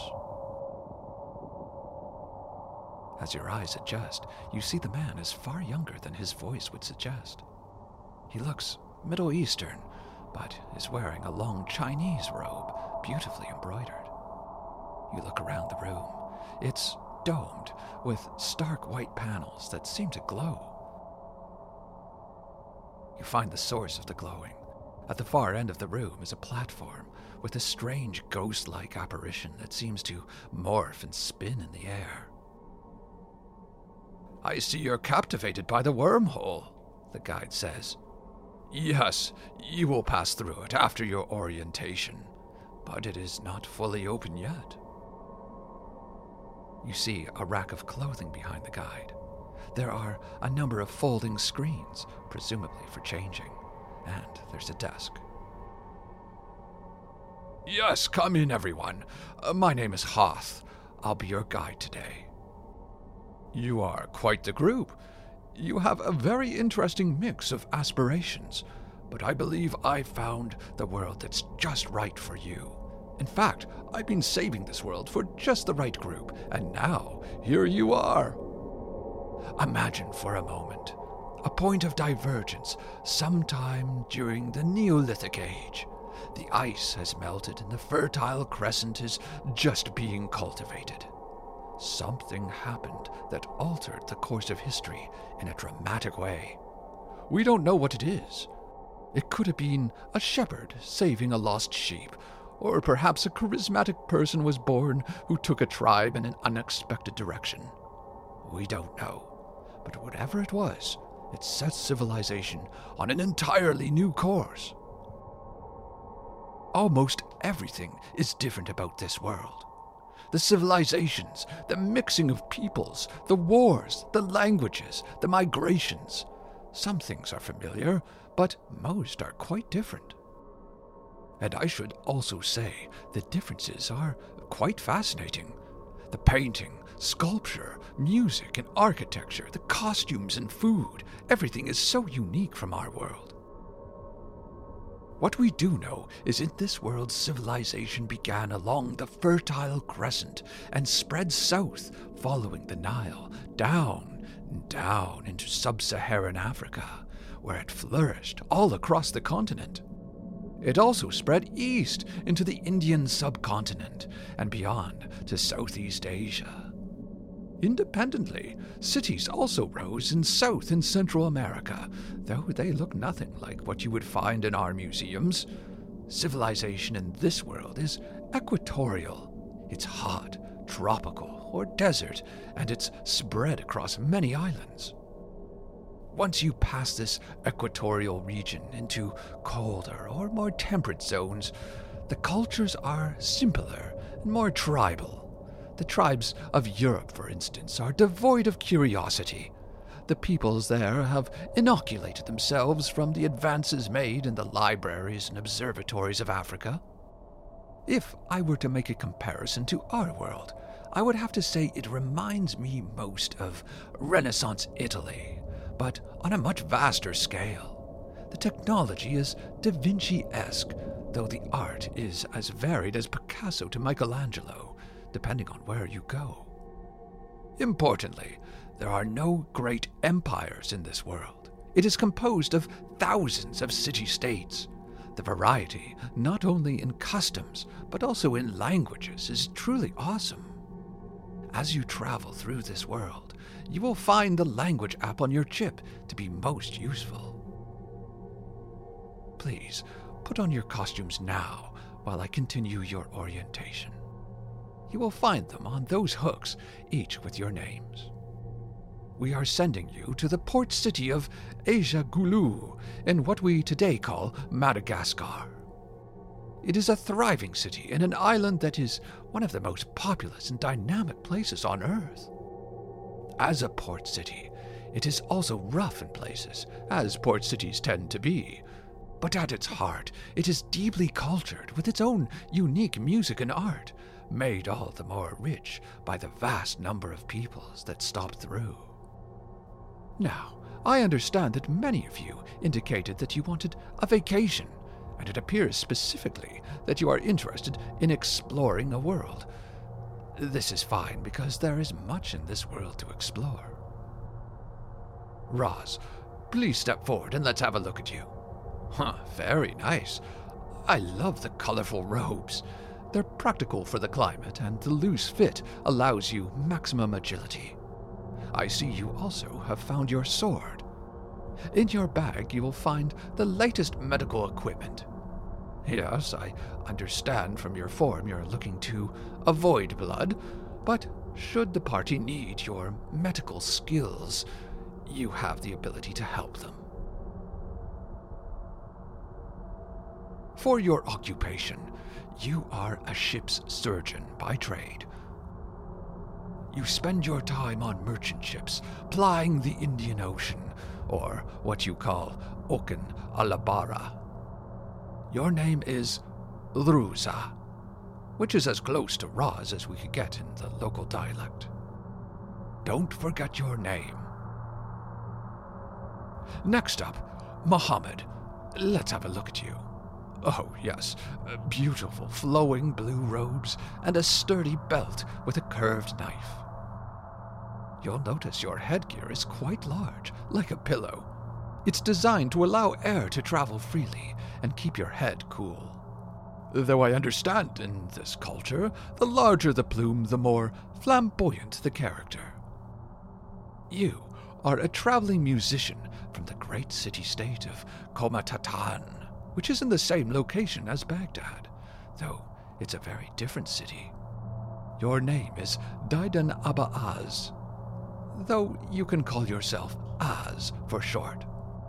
As your eyes adjust, you see the man is far younger than his voice would suggest. He looks Middle Eastern, but is wearing a long Chinese robe, beautifully embroidered. You look around the room. It's domed, with stark white panels that seem to glow. You find the source of the glowing. At the far end of the room is a platform with a strange ghost-like apparition that seems to morph and spin in the air. I see you're captivated by the wormhole, the guide says. Yes, you will pass through it after your orientation, but it is not fully open yet. You see a rack of clothing behind the guide. There are a number of folding screens, presumably for changing, and there's a desk. Yes, come in, everyone. My name is Hoth. I'll be your guide today. You are quite the group. You have a very interesting mix of aspirations, but I believe I found the world that's just right for you. In fact, I've been saving this world for just the right group, and now here you are. Imagine for a moment a point of divergence sometime during the Neolithic Age. The ice has melted and the Fertile Crescent is just being cultivated. Something happened that altered the course of history in a dramatic way. We don't know what it is. It could have been a shepherd saving a lost sheep, or perhaps a charismatic person was born who took a tribe in an unexpected direction. We don't know. But whatever it was, it set civilization on an entirely new course. Almost everything is different about this world. The civilizations, the mixing of peoples, the wars, the languages, the migrations. Some things are familiar, but most are quite different. And I should also say the differences are quite fascinating. The painting, sculpture, music, and architecture, the costumes and food, everything is so unique from our world. What we do know is in this world, civilization began along the Fertile Crescent and spread south, following the Nile, down and down into sub-Saharan Africa, where it flourished all across the continent. It also spread east into the Indian subcontinent and beyond to Southeast Asia. Independently, cities also rose in South and Central America, though they look nothing like what you would find in our museums. Civilization in this world is equatorial. It's hot, tropical, or desert, and it's spread across many islands. Once you pass this equatorial region into colder or more temperate zones, the cultures are simpler and more tribal. The tribes of Europe, for instance, are devoid of curiosity. The peoples there have inoculated themselves from the advances made in the libraries and observatories of Africa. If I were to make a comparison to our world, I would have to say it reminds me most of Renaissance Italy, but on a much vaster scale. The technology is Da Vinci-esque, though the art is as varied as Picasso to Michelangelo, depending on where you go. Importantly, there are no great empires in this world. It is composed of thousands of city-states. The variety, not only in customs, but also in languages, is truly awesome. As you travel through this world, you will find the language app on your chip to be most useful. Please, put on your costumes now while I continue your orientation. You will find them on those hooks, each with your names. We are sending you to the port city of Asia Gulu in what we today call Madagascar. It is a thriving city in an island that is one of the most populous and dynamic places on Earth. As a port city, it is also rough in places, as port cities tend to be. But at its heart, it is deeply cultured with its own unique music and art, made all the more rich by the vast number of peoples that stopped through. Now, I understand that many of you indicated that you wanted a vacation, and it appears specifically that you are interested in exploring a world. This is fine because there is much in this world to explore. Roz, please step forward and let's have a look at you. Very nice. I love the colorful robes. They're practical for the climate, and the loose fit allows you maximum agility. I see you also have found your sword. In your bag you will find the latest medical equipment. Yes, I understand from your form you're looking to avoid blood, but should the party need your medical skills, you have the ability to help them. For your occupation, you are a ship's surgeon by trade. You spend your time on merchant ships, plying the Indian Ocean, or what you call Oken Alabara. Your name is Ruza, which is as close to Roz as we could get in the local dialect. Don't forget your name. Next up, Muhammad. Let's have a look at you. Oh, yes, beautiful flowing blue robes and a sturdy belt with a curved knife. You'll notice your headgear is quite large, like a pillow. It's designed to allow air to travel freely and keep your head cool. Though I understand in this culture, the larger the plume, the more flamboyant the character. You are a traveling musician from the great city-state of Komatatan, which is in the same location as Baghdad, though it's a very different city. Your name is Daidan Abba Az, though you can call yourself Az for short.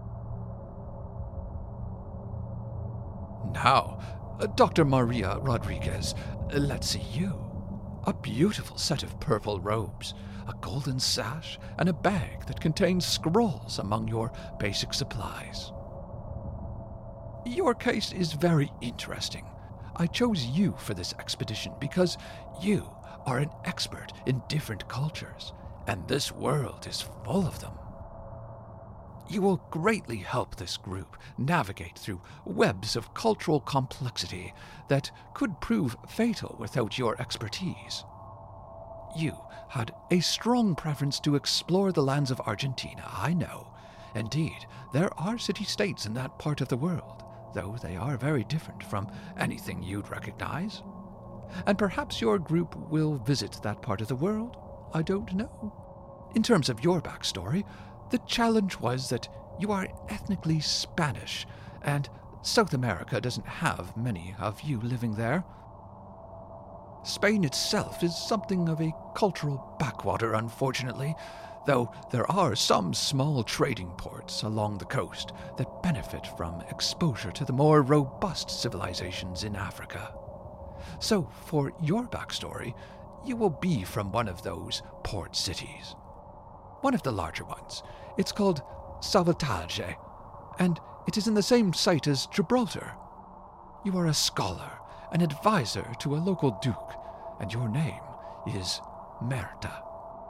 Now, Dr. Maria Rodriguez, let's see you. A beautiful set of purple robes, a golden sash, and a bag that contains scrolls among your basic supplies. Your case is very interesting. I chose you for this expedition because you are an expert in different cultures, and this world is full of them. You will greatly help this group navigate through webs of cultural complexity that could prove fatal without your expertise. You had a strong preference to explore the lands of Argentina, I know. Indeed, there are city-states in that part of the world, though they are very different from anything you'd recognize. And perhaps your group will visit that part of the world, I don't know. In terms of your backstory, the challenge was that you are ethnically Spanish, and South America doesn't have many of you living there. Spain itself is something of a cultural backwater, unfortunately, though there are some small trading ports along the coast that benefit from exposure to the more robust civilizations in Africa. So, for your backstory, you will be from one of those port cities. One of the larger ones. It's called Salvatagge, and it is in the same site as Gibraltar. You are a scholar, an advisor to a local duke, and your name is Merta.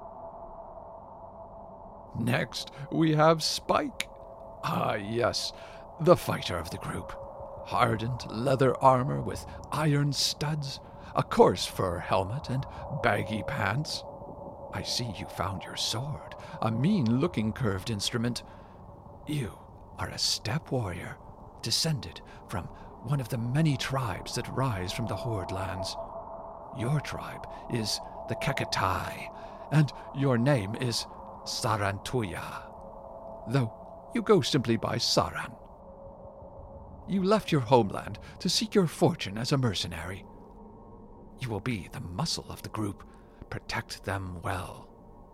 Next, we have Spike. Ah, yes, the fighter of the group. Hardened leather armor with iron studs, a coarse fur helmet, and baggy pants. I see you found your sword, a mean-looking curved instrument. You are a steppe warrior, descended from one of the many tribes that rise from the Horde lands. Your tribe is the Kekatai, and your name is Sarantuya, though you go simply by Saran. You left your homeland to seek your fortune as a mercenary. You will be the muscle of the group. Protect them well.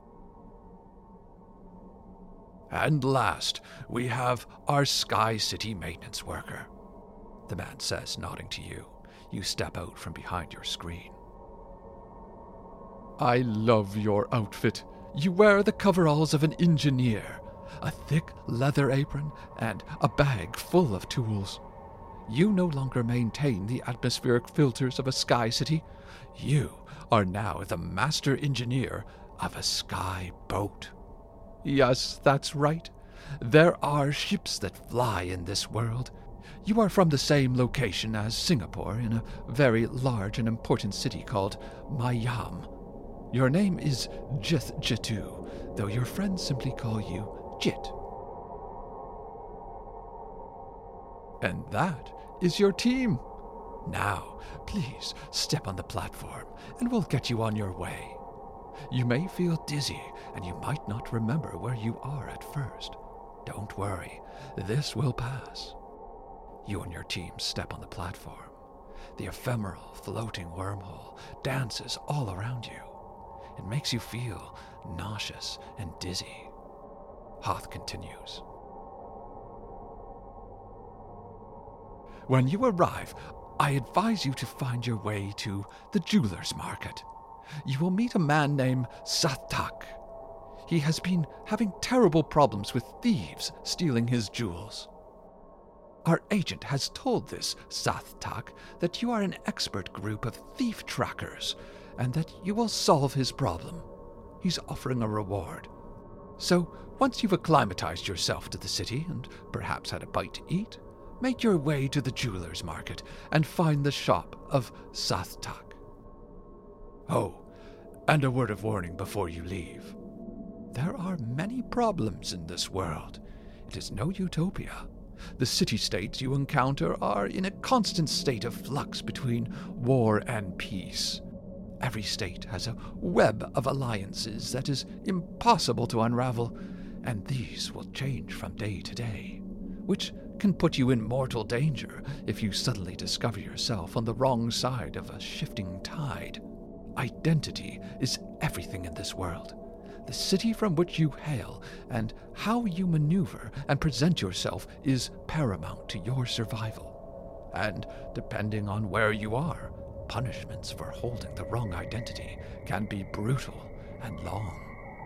And last, we have our Sky City maintenance worker, the man says, nodding to you. You step out from behind your screen. I love your outfit. You wear the coveralls of an engineer, a thick leather apron, and a bag full of tools. You no longer maintain the atmospheric filters of a sky city. You are now the master engineer of a sky boat. Yes, that's right. There are ships that fly in this world. You are from the same location as Singapore, in a very large and important city called Mayam. Your name is Jith Jitu, though your friends simply call you Jit. And that is your team. Now, please step on the platform, and we'll get you on your way. You may feel dizzy, and you might not remember where you are at first. Don't worry, this will pass. You and your team step on the platform. The ephemeral, floating wormhole dances all around you. It makes you feel nauseous and dizzy. Hoth continues. When you arrive, I advise you to find your way to the jeweler's market. You will meet a man named Sathtak. He has been having terrible problems with thieves stealing his jewels. Our agent has told this Sathtak that you are an expert group of thief trackers and that you will solve his problem. He's offering a reward. So, once you've acclimatized yourself to the city and perhaps had a bite to eat, make your way to the jeweler's market and find the shop of Sathtak. Oh, and a word of warning before you leave. There are many problems in this world. It is no utopia. The city-states you encounter are in a constant state of flux between war and peace. Every state has a web of alliances that is impossible to unravel, and these will change from day to day, which can put you in mortal danger if you suddenly discover yourself on the wrong side of a shifting tide. Identity is everything in this world. The city from which you hail and how you maneuver and present yourself is paramount to your survival. And depending on where you are, punishments for holding the wrong identity can be brutal and long.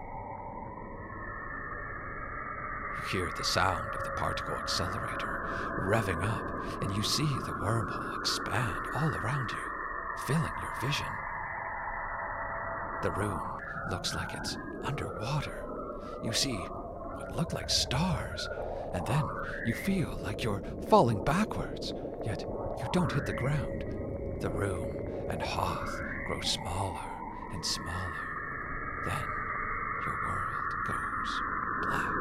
You hear the sound of the particle accelerator revving up, and you see the wormhole expand all around you, filling your vision. The room looks like it's underwater. You see it looked like stars. And then you feel like you're falling backwards, yet you don't hit the ground. The room and hearth grow smaller and smaller. Then your world goes black.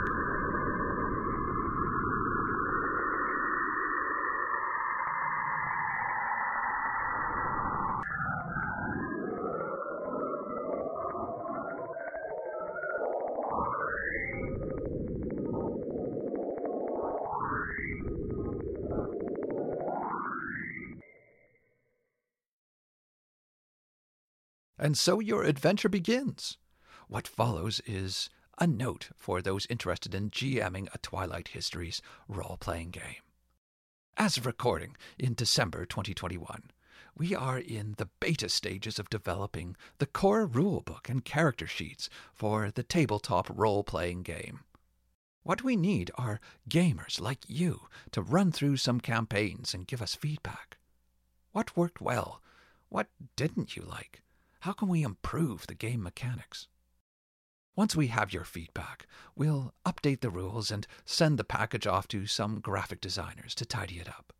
And so your adventure begins. What follows is a note for those interested in GMing a Twilight Histories role-playing game. As of recording in December 2021, we are in the beta stages of developing the core rulebook and character sheets for the tabletop role-playing game. What we need are gamers like you to run through some campaigns and give us feedback. What worked well? What didn't you like? How can we improve the game mechanics? Once we have your feedback, we'll update the rules and send the package off to some graphic designers to tidy it up.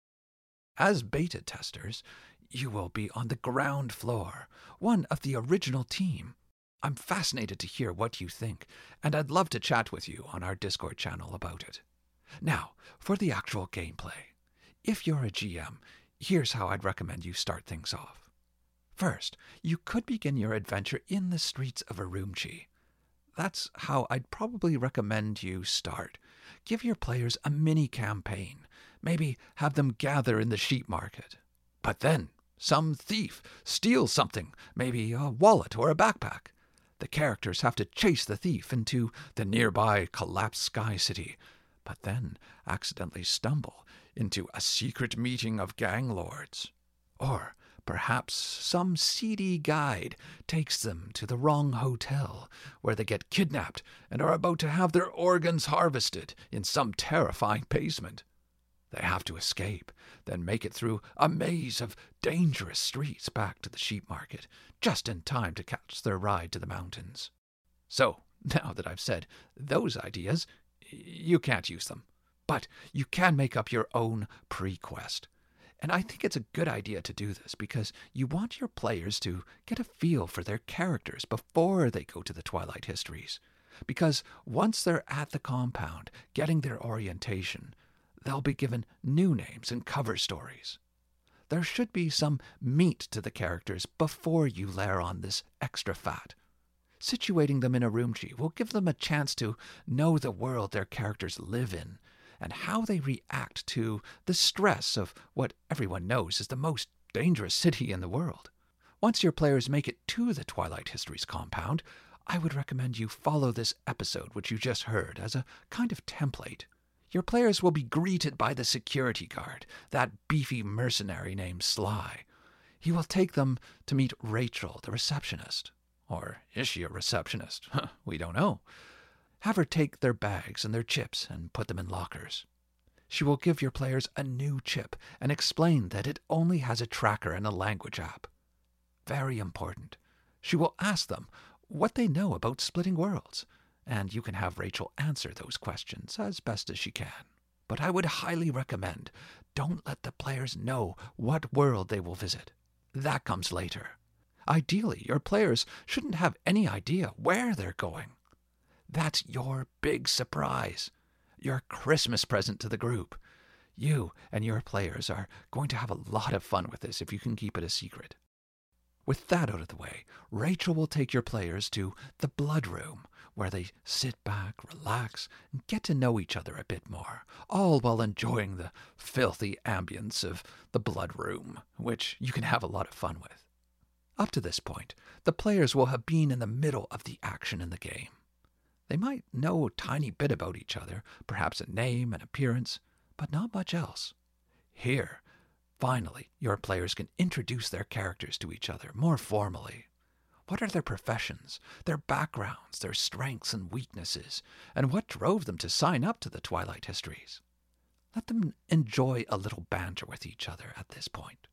As beta testers, you will be on the ground floor, one of the original team. I'm fascinated to hear what you think, and I'd love to chat with you on our Discord channel about it. Now, for the actual gameplay. If you're a GM, here's how I'd recommend you start things off. First, you could begin your adventure in the streets of Urumqi. That's how I'd probably recommend you start. Give your players a mini-campaign. Maybe have them gather in the sheep market. But then, some thief steals something, maybe a wallet or a backpack. The characters have to chase the thief into the nearby collapsed Sky City, but then accidentally stumble into a secret meeting of gang lords. Or perhaps some seedy guide takes them to the wrong hotel, where they get kidnapped and are about to have their organs harvested in some terrifying basement. They have to escape, then make it through a maze of dangerous streets back to the sheep market, just in time to catch their ride to the mountains. So, now that I've said those ideas, you can't use them. But you can make up your own pre-quest. And I think it's a good idea to do this because you want your players to get a feel for their characters before they go to the Twilight Histories. Because once they're at the compound, getting their orientation, they'll be given new names and cover stories. There should be some meat to the characters before you layer on this extra fat. Situating them in Urumqi will give them a chance to know the world their characters live in, and how they react to the stress of what everyone knows is the most dangerous city in the world. Once your players make it to the Twilight Histories compound, I would recommend you follow this episode which you just heard as a kind of template. Your players will be greeted by the security guard, that beefy mercenary named Sly. He will take them to meet Rachel, the receptionist. Or is she a receptionist? We don't know. Have her take their bags and their chips and put them in lockers. She will give your players a new chip and explain that it only has a tracker and a language app. Very important. She will ask them what they know about splitting worlds, and you can have Rachel answer those questions as best as she can. But I would highly recommend don't let the players know what world they will visit. That comes later. Ideally, your players shouldn't have any idea where they're going. That's your big surprise, your Christmas present to the group. You and your players are going to have a lot of fun with this if you can keep it a secret. With that out of the way, Rachel will take your players to the Blood Room, where they sit back, relax, and get to know each other a bit more, all while enjoying the filthy ambience of the Blood Room, which you can have a lot of fun with. Up to this point, the players will have been in the middle of the action in the game. They might know a tiny bit about each other, perhaps a name and appearance, but not much else. Here, finally, your players can introduce their characters to each other more formally. What are their professions, their backgrounds, their strengths and weaknesses, and what drove them to sign up to the Twilight Histories? Let them enjoy a little banter with each other at this point.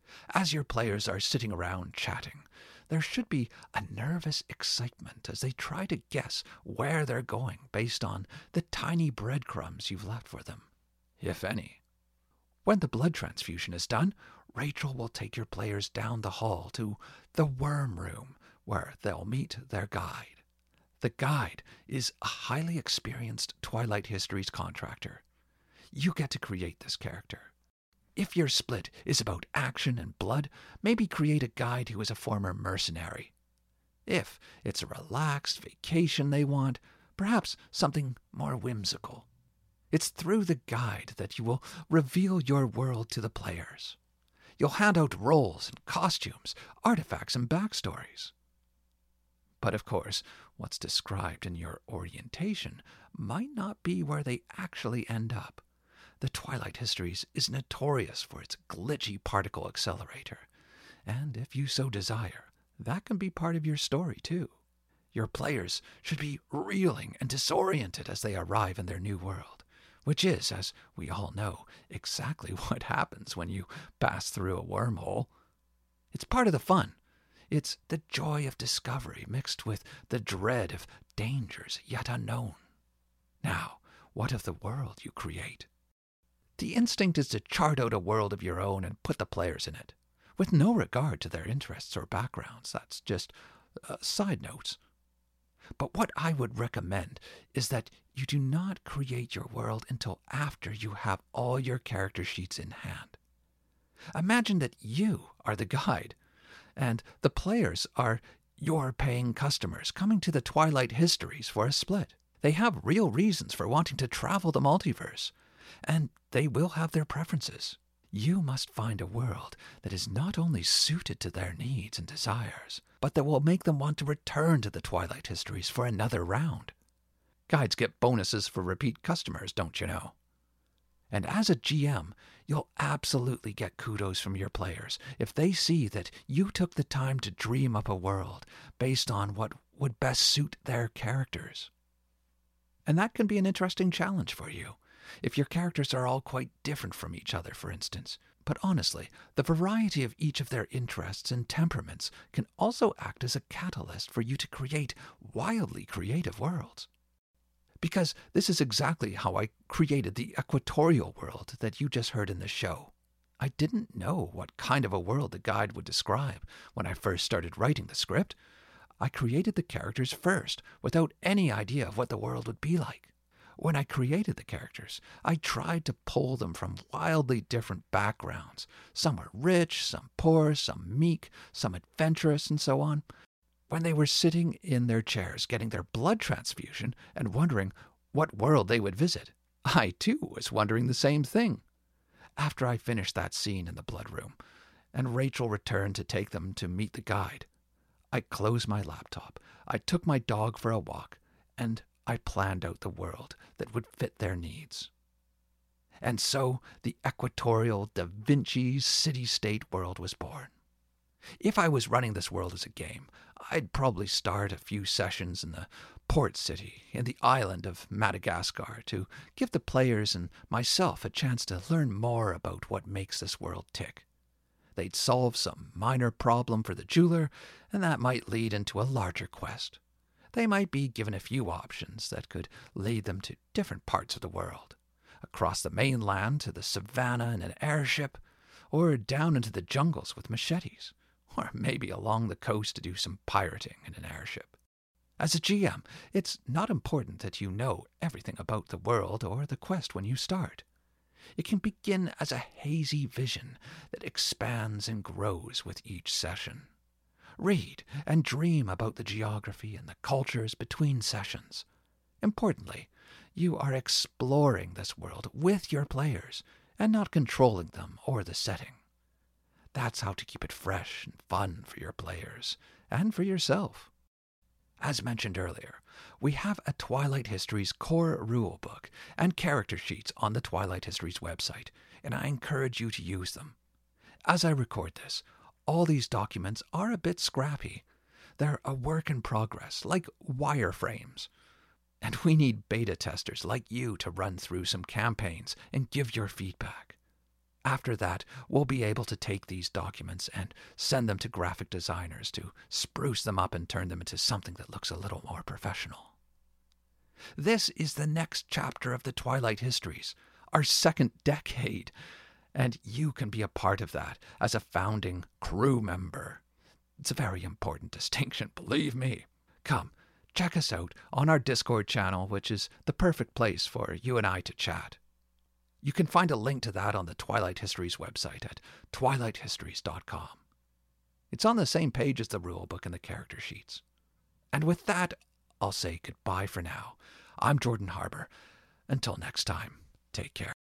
As your players are sitting around chatting, there should be a nervous excitement as they try to guess where they're going based on the tiny breadcrumbs you've left for them, if any. When the blood transfusion is done, Rachel will take your players down the hall to the worm room, where they'll meet their guide. The guide is a highly experienced Twilight Histories contractor. You get to create this character. If your split is about action and blood, maybe create a guide who is a former mercenary. If it's a relaxed vacation they want, perhaps something more whimsical. It's through the guide that you will reveal your world to the players. You'll hand out roles and costumes, artifacts and backstories. But of course, what's described in your orientation might not be where they actually end up. The Twilight Histories is notorious for its glitchy particle accelerator, and if you so desire, that can be part of your story too. Your players should be reeling and disoriented as they arrive in their new world, which is, as we all know, exactly what happens when you pass through a wormhole. It's part of the fun. It's the joy of discovery mixed with the dread of dangers yet unknown. Now, what of the world you create? The instinct is to chart out a world of your own and put the players in it, with no regard to their interests or backgrounds. That's just side notes. But what I would recommend is that you do not create your world until after you have all your character sheets in hand. Imagine that you are the guide, and the players are your paying customers coming to the Twilight Histories for a split. They have real reasons for wanting to travel the multiverse, and they will have their preferences. You must find a world that is not only suited to their needs and desires, but that will make them want to return to the Twilight Histories for another round. Guides get bonuses for repeat customers, don't you know? And as a GM, you'll absolutely get kudos from your players if they see that you took the time to dream up a world based on what would best suit their characters. And that can be an interesting challenge for you, if your characters are all quite different from each other, for instance. But honestly, the variety of each of their interests and temperaments can also act as a catalyst for you to create wildly creative worlds. Because this is exactly how I created the Equatorial world that you just heard in the show. I didn't know what kind of a world the guide would describe when I first started writing the script. I created the characters first, without any idea of what the world would be like. When I created the characters, I tried to pull them from wildly different backgrounds. Some were rich, some poor, some meek, some adventurous, and so on. When they were sitting in their chairs getting their blood transfusion and wondering what world they would visit, I too was wondering the same thing. After I finished that scene in the blood room, and Rachel returned to take them to meet the guide, I closed my laptop, I took my dog for a walk, and I planned out the world that would fit their needs. And so the Equatorial Da Vinci city-state world was born. If I was running this world as a game, I'd probably start a few sessions in the port city in the island of Madagascar to give the players and myself a chance to learn more about what makes this world tick. They'd solve some minor problem for the jeweler, and that might lead into a larger quest. They might be given a few options that could lead them to different parts of the world, across the mainland to the savannah in an airship, or down into the jungles with machetes, or maybe along the coast to do some pirating in an airship. As a GM, it's not important that you know everything about the world or the quest when you start. It can begin as a hazy vision that expands and grows with each session. Read and dream about the geography and the cultures between sessions. Importantly, you are exploring this world with your players and not controlling them or the setting. That's how to keep it fresh and fun for your players and for yourself. As mentioned earlier, we have a Twilight Histories core rulebook and character sheets on the Twilight Histories website, and I encourage you to use them. As I record this, all these documents are a bit scrappy. They're a work in progress, like wireframes. And we need beta testers like you to run through some campaigns and give your feedback. After that, we'll be able to take these documents and send them to graphic designers to spruce them up and turn them into something that looks a little more professional. This is the next chapter of the Twilight Histories, our second decade, and you can be a part of that as a founding crew member. It's a very important distinction, believe me. Come, check us out on our Discord channel, which is the perfect place for you and I to chat. You can find a link to that on the Twilight Histories website at twilighthistories.com. It's on the same page as the rulebook and the character sheets. And with that, I'll say goodbye for now. I'm Jordan Harbour. Until next time, take care.